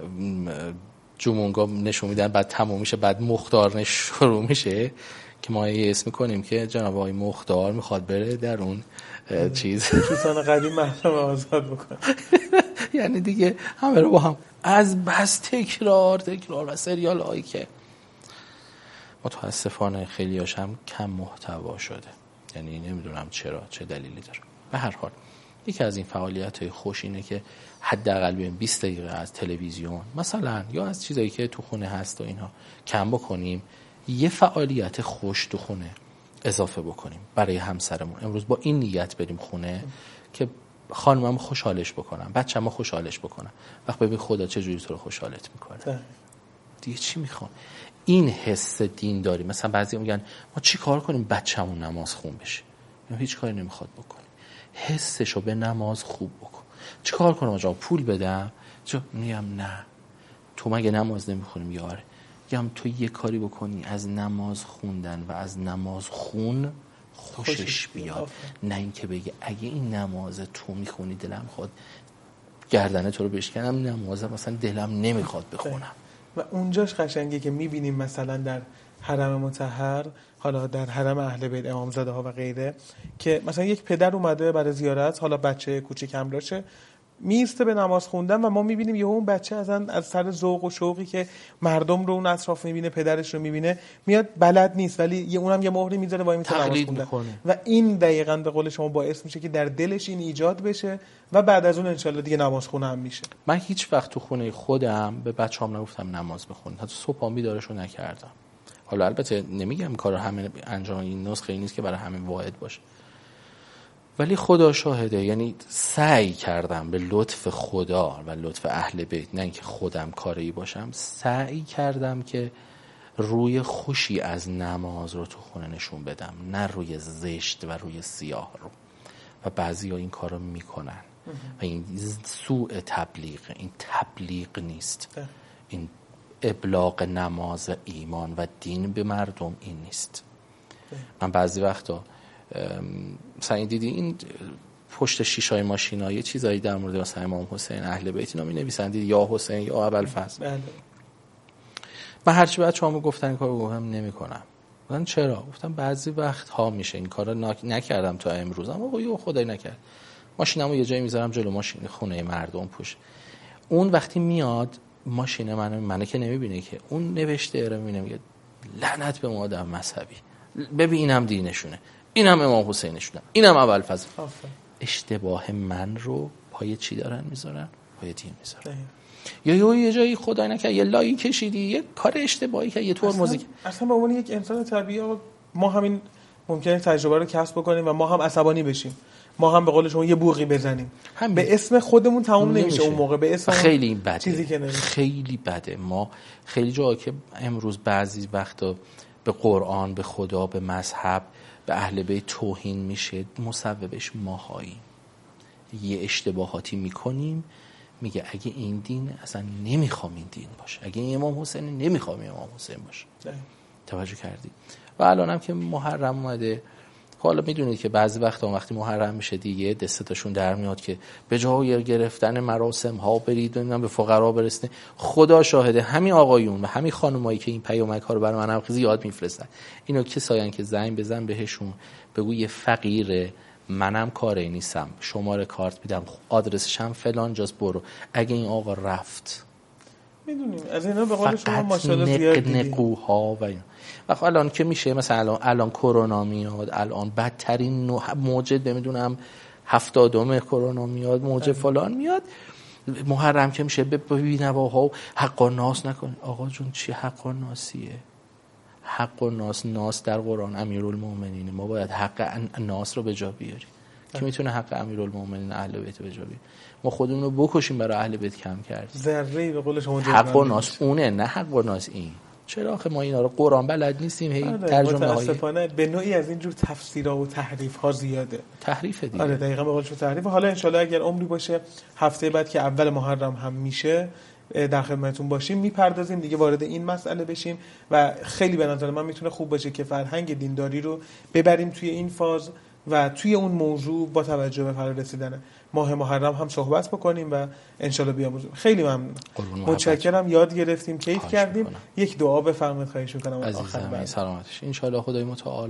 جمونگا نشون میدن بعد تموم میشه، بعد مختار شروع میشه که ما یه اسم کنیم که جناب آقای مختار میخواد بره در اون چیز چوسان قدیم محرم آزاد بکنه. یعنی دیگه همه رو با هم از بس تکرار تکرار و سریال هایی که متاسفانه خیلی هاشم کم محتوا شده، یعنی نمیدونم چرا، چه دلیلی داره. به هر حال یکی از این فعالیت های خوش اینه که حداقل بیم بیست دقیقه از تلویزیون مثلا یا از چیزایی که تو خونه هست و اینها کم بکنیم، یه فعالیت خوش تو خونه اضافه بکنیم برای همسرمون. امروز با این نیت بریم خونه که خانمم خوشحالش بکنم، بچه‌م خوشحالش بکنم. وقت ببین خدا چه جوری تو رو خوشحالت میکنه، دیگه چی میخوام. این حس دین داری. مثلا بعضی میگن ما چی کار کنیم بچه‌مون نماز خون بشه، اینو هیچ کاری نمیخواد بکنی، حسشو به نماز خوب بکن. چی کار کنم آقا پول بدم؟ چه میگم نه تو مگه نماز نمیخونی؟ یاره میگم تو یه کاری بکنی از نماز خوندن و از نماز خون خوشش بیاد، نه اینکه بگی اگه این نماز تو میخونی دلم خود گردنه تو رو بشکنم، نماز مثلا دلم نمیخواد بخونم. و اونجاش قشنگه که میبینیم مثلا در حرم مطهر، حالا در حرم اهل بیت امامزاده ها و غیره، که مثلا یک پدر اومده برای زیارت، حالا بچه کوچیکم داشته، میسته به نماز خوندن و ما میبینیم یهو اون بچه ازن از سر ذوق و شوقی که مردم رو اون اطراف میبینه، پدرش رو میبینه، میاد بلد نیست ولی یه اونم یه مهری میذاره وای میتونه نماز خوندن میکنه. و این دقیقاً به قول شما باعث میشه که در دلش این ایجاد بشه و بعد از اون انشالله دیگه نماز خونه هم میشه. من هیچ وقت تو خونه خودم به بچه‌ام نگفتم نماز بخونید، حتی صبح بیدارشو نکردم. حالا البته نمیگم کار همه انجام این نسخه این نیست که برای همه واحد باشه، ولی خدا شاهده، یعنی سعی کردم به لطف خدا و لطف اهل بیت، نه اینکه خودم کاری باشم، سعی کردم که روی خوشی از نماز رو تو خونه نشون بدم، نه روی زشت و روی سیاه رو. و بعضی ها این کار رو میکنن و این سوء تبلیغ، این تبلیغ نیست، این ابلاغ نماز ایمان و دین به مردم این نیست. من بعضی وقتا مثلا دیدی این پشت شیشای ماشینا یه چیزایی در مورد مثلا امام حسین اهل بیت اینا می‌نویسن، دید یا حسین یا ابوالفضل. من هرچی بچه‌هامو گفتن این کارو هم نمی‌کنم. گفتن چرا؟ گفتم بعضی وقت ها میشه این کارو نکردم تا امروز، اما خب خدای نکرد ماشینمو یه جایی میذارم جلو ماشین خونه مردم پشت، اون وقتی میاد ماشین منو منو که نمیبینه که، اون نوشته رو میبینه میگه لعنت به آدم مذهبی، ببین اینم دینشونه، اینم امام حسینشونه، اینم ابوالفضل. اشتباه من رو پای چی دارن میذارن؟ پای دین میذارن. یا یه جایی خدای نکنه یه لایی کشیدی یه کار اشتباهی که یه طور موزیک، اصلا به عنوان یک انسان طبیعی ما همین ممکنه تجربه رو کسب بکنیم و ما هم عصبانی بشیم، ما هم به قول شما یه بوقی بزنیم همین. به اسم خودمون تموم نمیشه, نمیشه. اون موقع به اسم خیلی بده، چیزی که نمیشه. خیلی بده. ما خیلی جاها که امروز بعضی وقتا به قرآن، به خدا، به مذهب، به اهل بیت توهین میشه، مسببش ماهاییم. یه اشتباهاتی میکنیم، میگه اگه این دین اصلا نمیخوام این دین باشه، اگه این امام حسین نمیخوام امام حسین باشه. توجه کردی؟ و الان هم که محرم اومده، حالا میدونید که بعضی وقتا وقتی محرم میشه دیگه دستتاشون در میاد که به جای گرفتن مراسم ها برید و به فقرا برسید. خدا شاهده همین آقایون و همین خانمایی که این پیامک ها رو برای من هم زیاد میفرستن، اینو کسایین که زنگ بزن بهشون بگو یه فقیره، منم کاری نیستم، شماره کارت میدم، آدرسش هم فلان جاست، برو. اگه این آقا رفت، میدونیم از اینا به قول شما ماشاءالله زیاد دیدیم نقوها و اینا. و الان که میشه مثلا الان الان کرونا میاد، الان بدترین موج نمیدونم هفتادم کرونا میاد، موج فلان میاد، محرم که میشه به بی‌نواها و حق و ناس نکن. آقا جون چی حق و ناسیه؟ حق و ناس، ناس در قرآن امیرالمومنین، ما باید حق ناس رو به جا بیاریم. کی میتونه حق امیرالمومنین اهل بیت به جا بیاره؟ ما خودمون رو بکشیم برای اهل بیت کم کردیم. ذره به قول شما حق و ناس اونه، نه حق و ناس این. چرا آخه ما اینا رو قرآن بلد نیستیم؟ هی ترجمه های متاسفانه به نوعی از اینجور تفسیرها و تحریف‌ها زیاده. تحریف دیگه. آره دقیقاً به قول شما تحریف. حالا ان شاءالله اگر عمری باشه هفته بعد که اول محرم هم میشه در خدمتتون باشیم، میپردازیم دیگه وارد این مسئله بشیم و خیلی به نظر من میتونه خوب باشه که فرهنگ دینداری رو ببریم توی این فاز و توی اون موضوع با توجه به فرا رسیدن ماه محرم هم صحبت بکنیم و انشالله بیاموزیم. خیلی ممنونم، متشکرم، یاد گرفتیم، کیف کردیم. بکنم. یک دعا بفرمایید خواهش می‌کنم. عزیزم سلامتش انشالله خدای متعال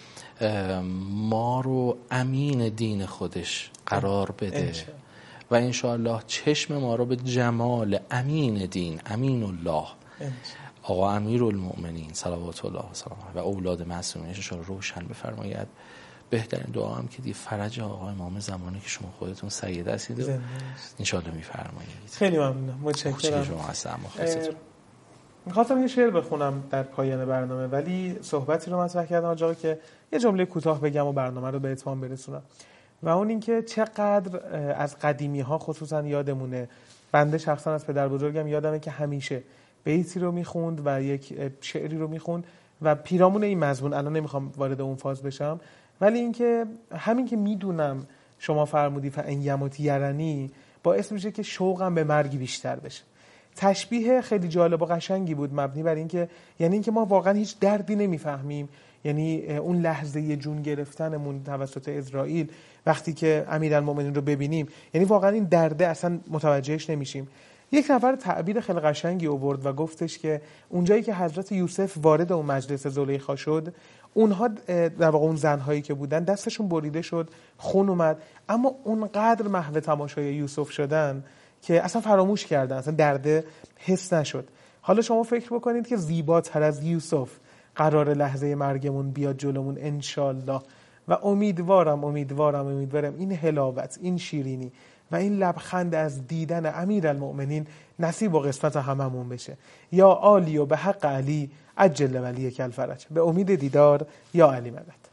ما رو امین دین خودش قرار بده انشالله. و انشالله چشم ما رو به جمال امین دین، امین الله انشالله. آقا امیرالمؤمنین صلوات الله و سلامه و اولاد معصومین انشالله روشن بفرماید. بهترین دعا هم که دی فرج آقا امام زمانی که شما خودتون سید هستید انشالله میفرمایید. خیلی ممنونم، متشکرم. شما هستم. میخواستم یه شعر بخونم در پایان برنامه، ولی صحبتی رو مطرح کردم آقا که یه جمله کوتاه بگم و برنامه رو به اتمام برسونم، و اون این که چقدر از قدیمی ها خصوصا یادمونه. بنده شخصا از پدر بزرگم یادمه که همیشه بیتی رو میخوند و یک شعری رو میخوند و پیرامون این مضمون، الان نمیخوام وارد اون فاز بشم، ولی اینکه همین که میدونم شما فرمودی فان یموت یرنی، باعث میشه که شوقم به مرگ بیشتر بشه. تشبیه خیلی جالب و قشنگی بود، مبنی بر اینکه یعنی اینکه ما واقعا هیچ دردی نمیفهمیم، یعنی اون لحظه جون گرفتنمون توسط اسرائیل وقتی که امیرالمومنین رو ببینیم، یعنی واقعا این درده اصلا متوجهش نمیشیم. یک نفر تعبیر خیلی قشنگی آورد و گفتش که اونجایی که حضرت یوسف وارد اون مجلس زلیخا شد، اونها در واقع اون زنهایی که بودن دستشون بریده شد، خون اومد، اما اونقدر محو تماشای یوسف شدن که اصلا فراموش کردن، اصلا درده حس نشد. حالا شما فکر بکنید که زیباتر از یوسف قرار لحظه مرگمون بیاد جلومون انشالله، و امیدوارم امیدوارم امیدوارم این حلاوت، این شیرینی و این لبخند از دیدن امیرالمؤمنین نصیب و قسمت هممون بشه. یا عالی و به حق علی عجل ولی کل فرج. به امید دیدار، یا علی مدد.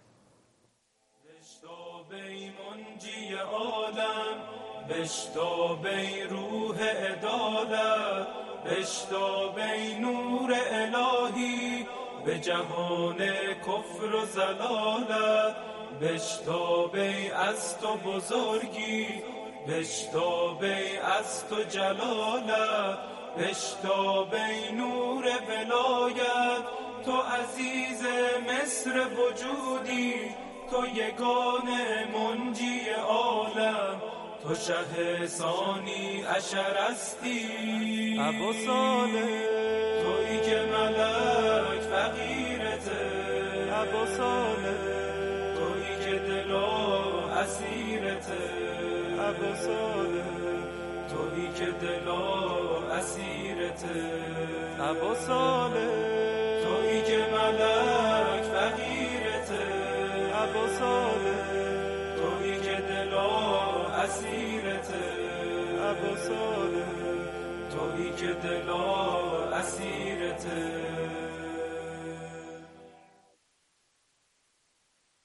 بشتاب ای روح عدالت، بشتاب ای نور الهی به جهان کفر و زلالت، بشتاب ای از تو بزرگی، بشتاب ای از تو جلالت، بشتاب ای نور ولایت، تو عزیز مصر وجودی، تو یگانه منجی عالم، تو شه ثانی عشر استی ابو صالح، تویی که ملک فقیرته ابو صالح، تویی که دلا اسیرته ابو صالح، تویی که دلا اسیرته ابو صالح، تویی که ملک فقیرته ابو صالح، تویی که دلا اسیرته ابو صالح، تویی که دلا اسیرته.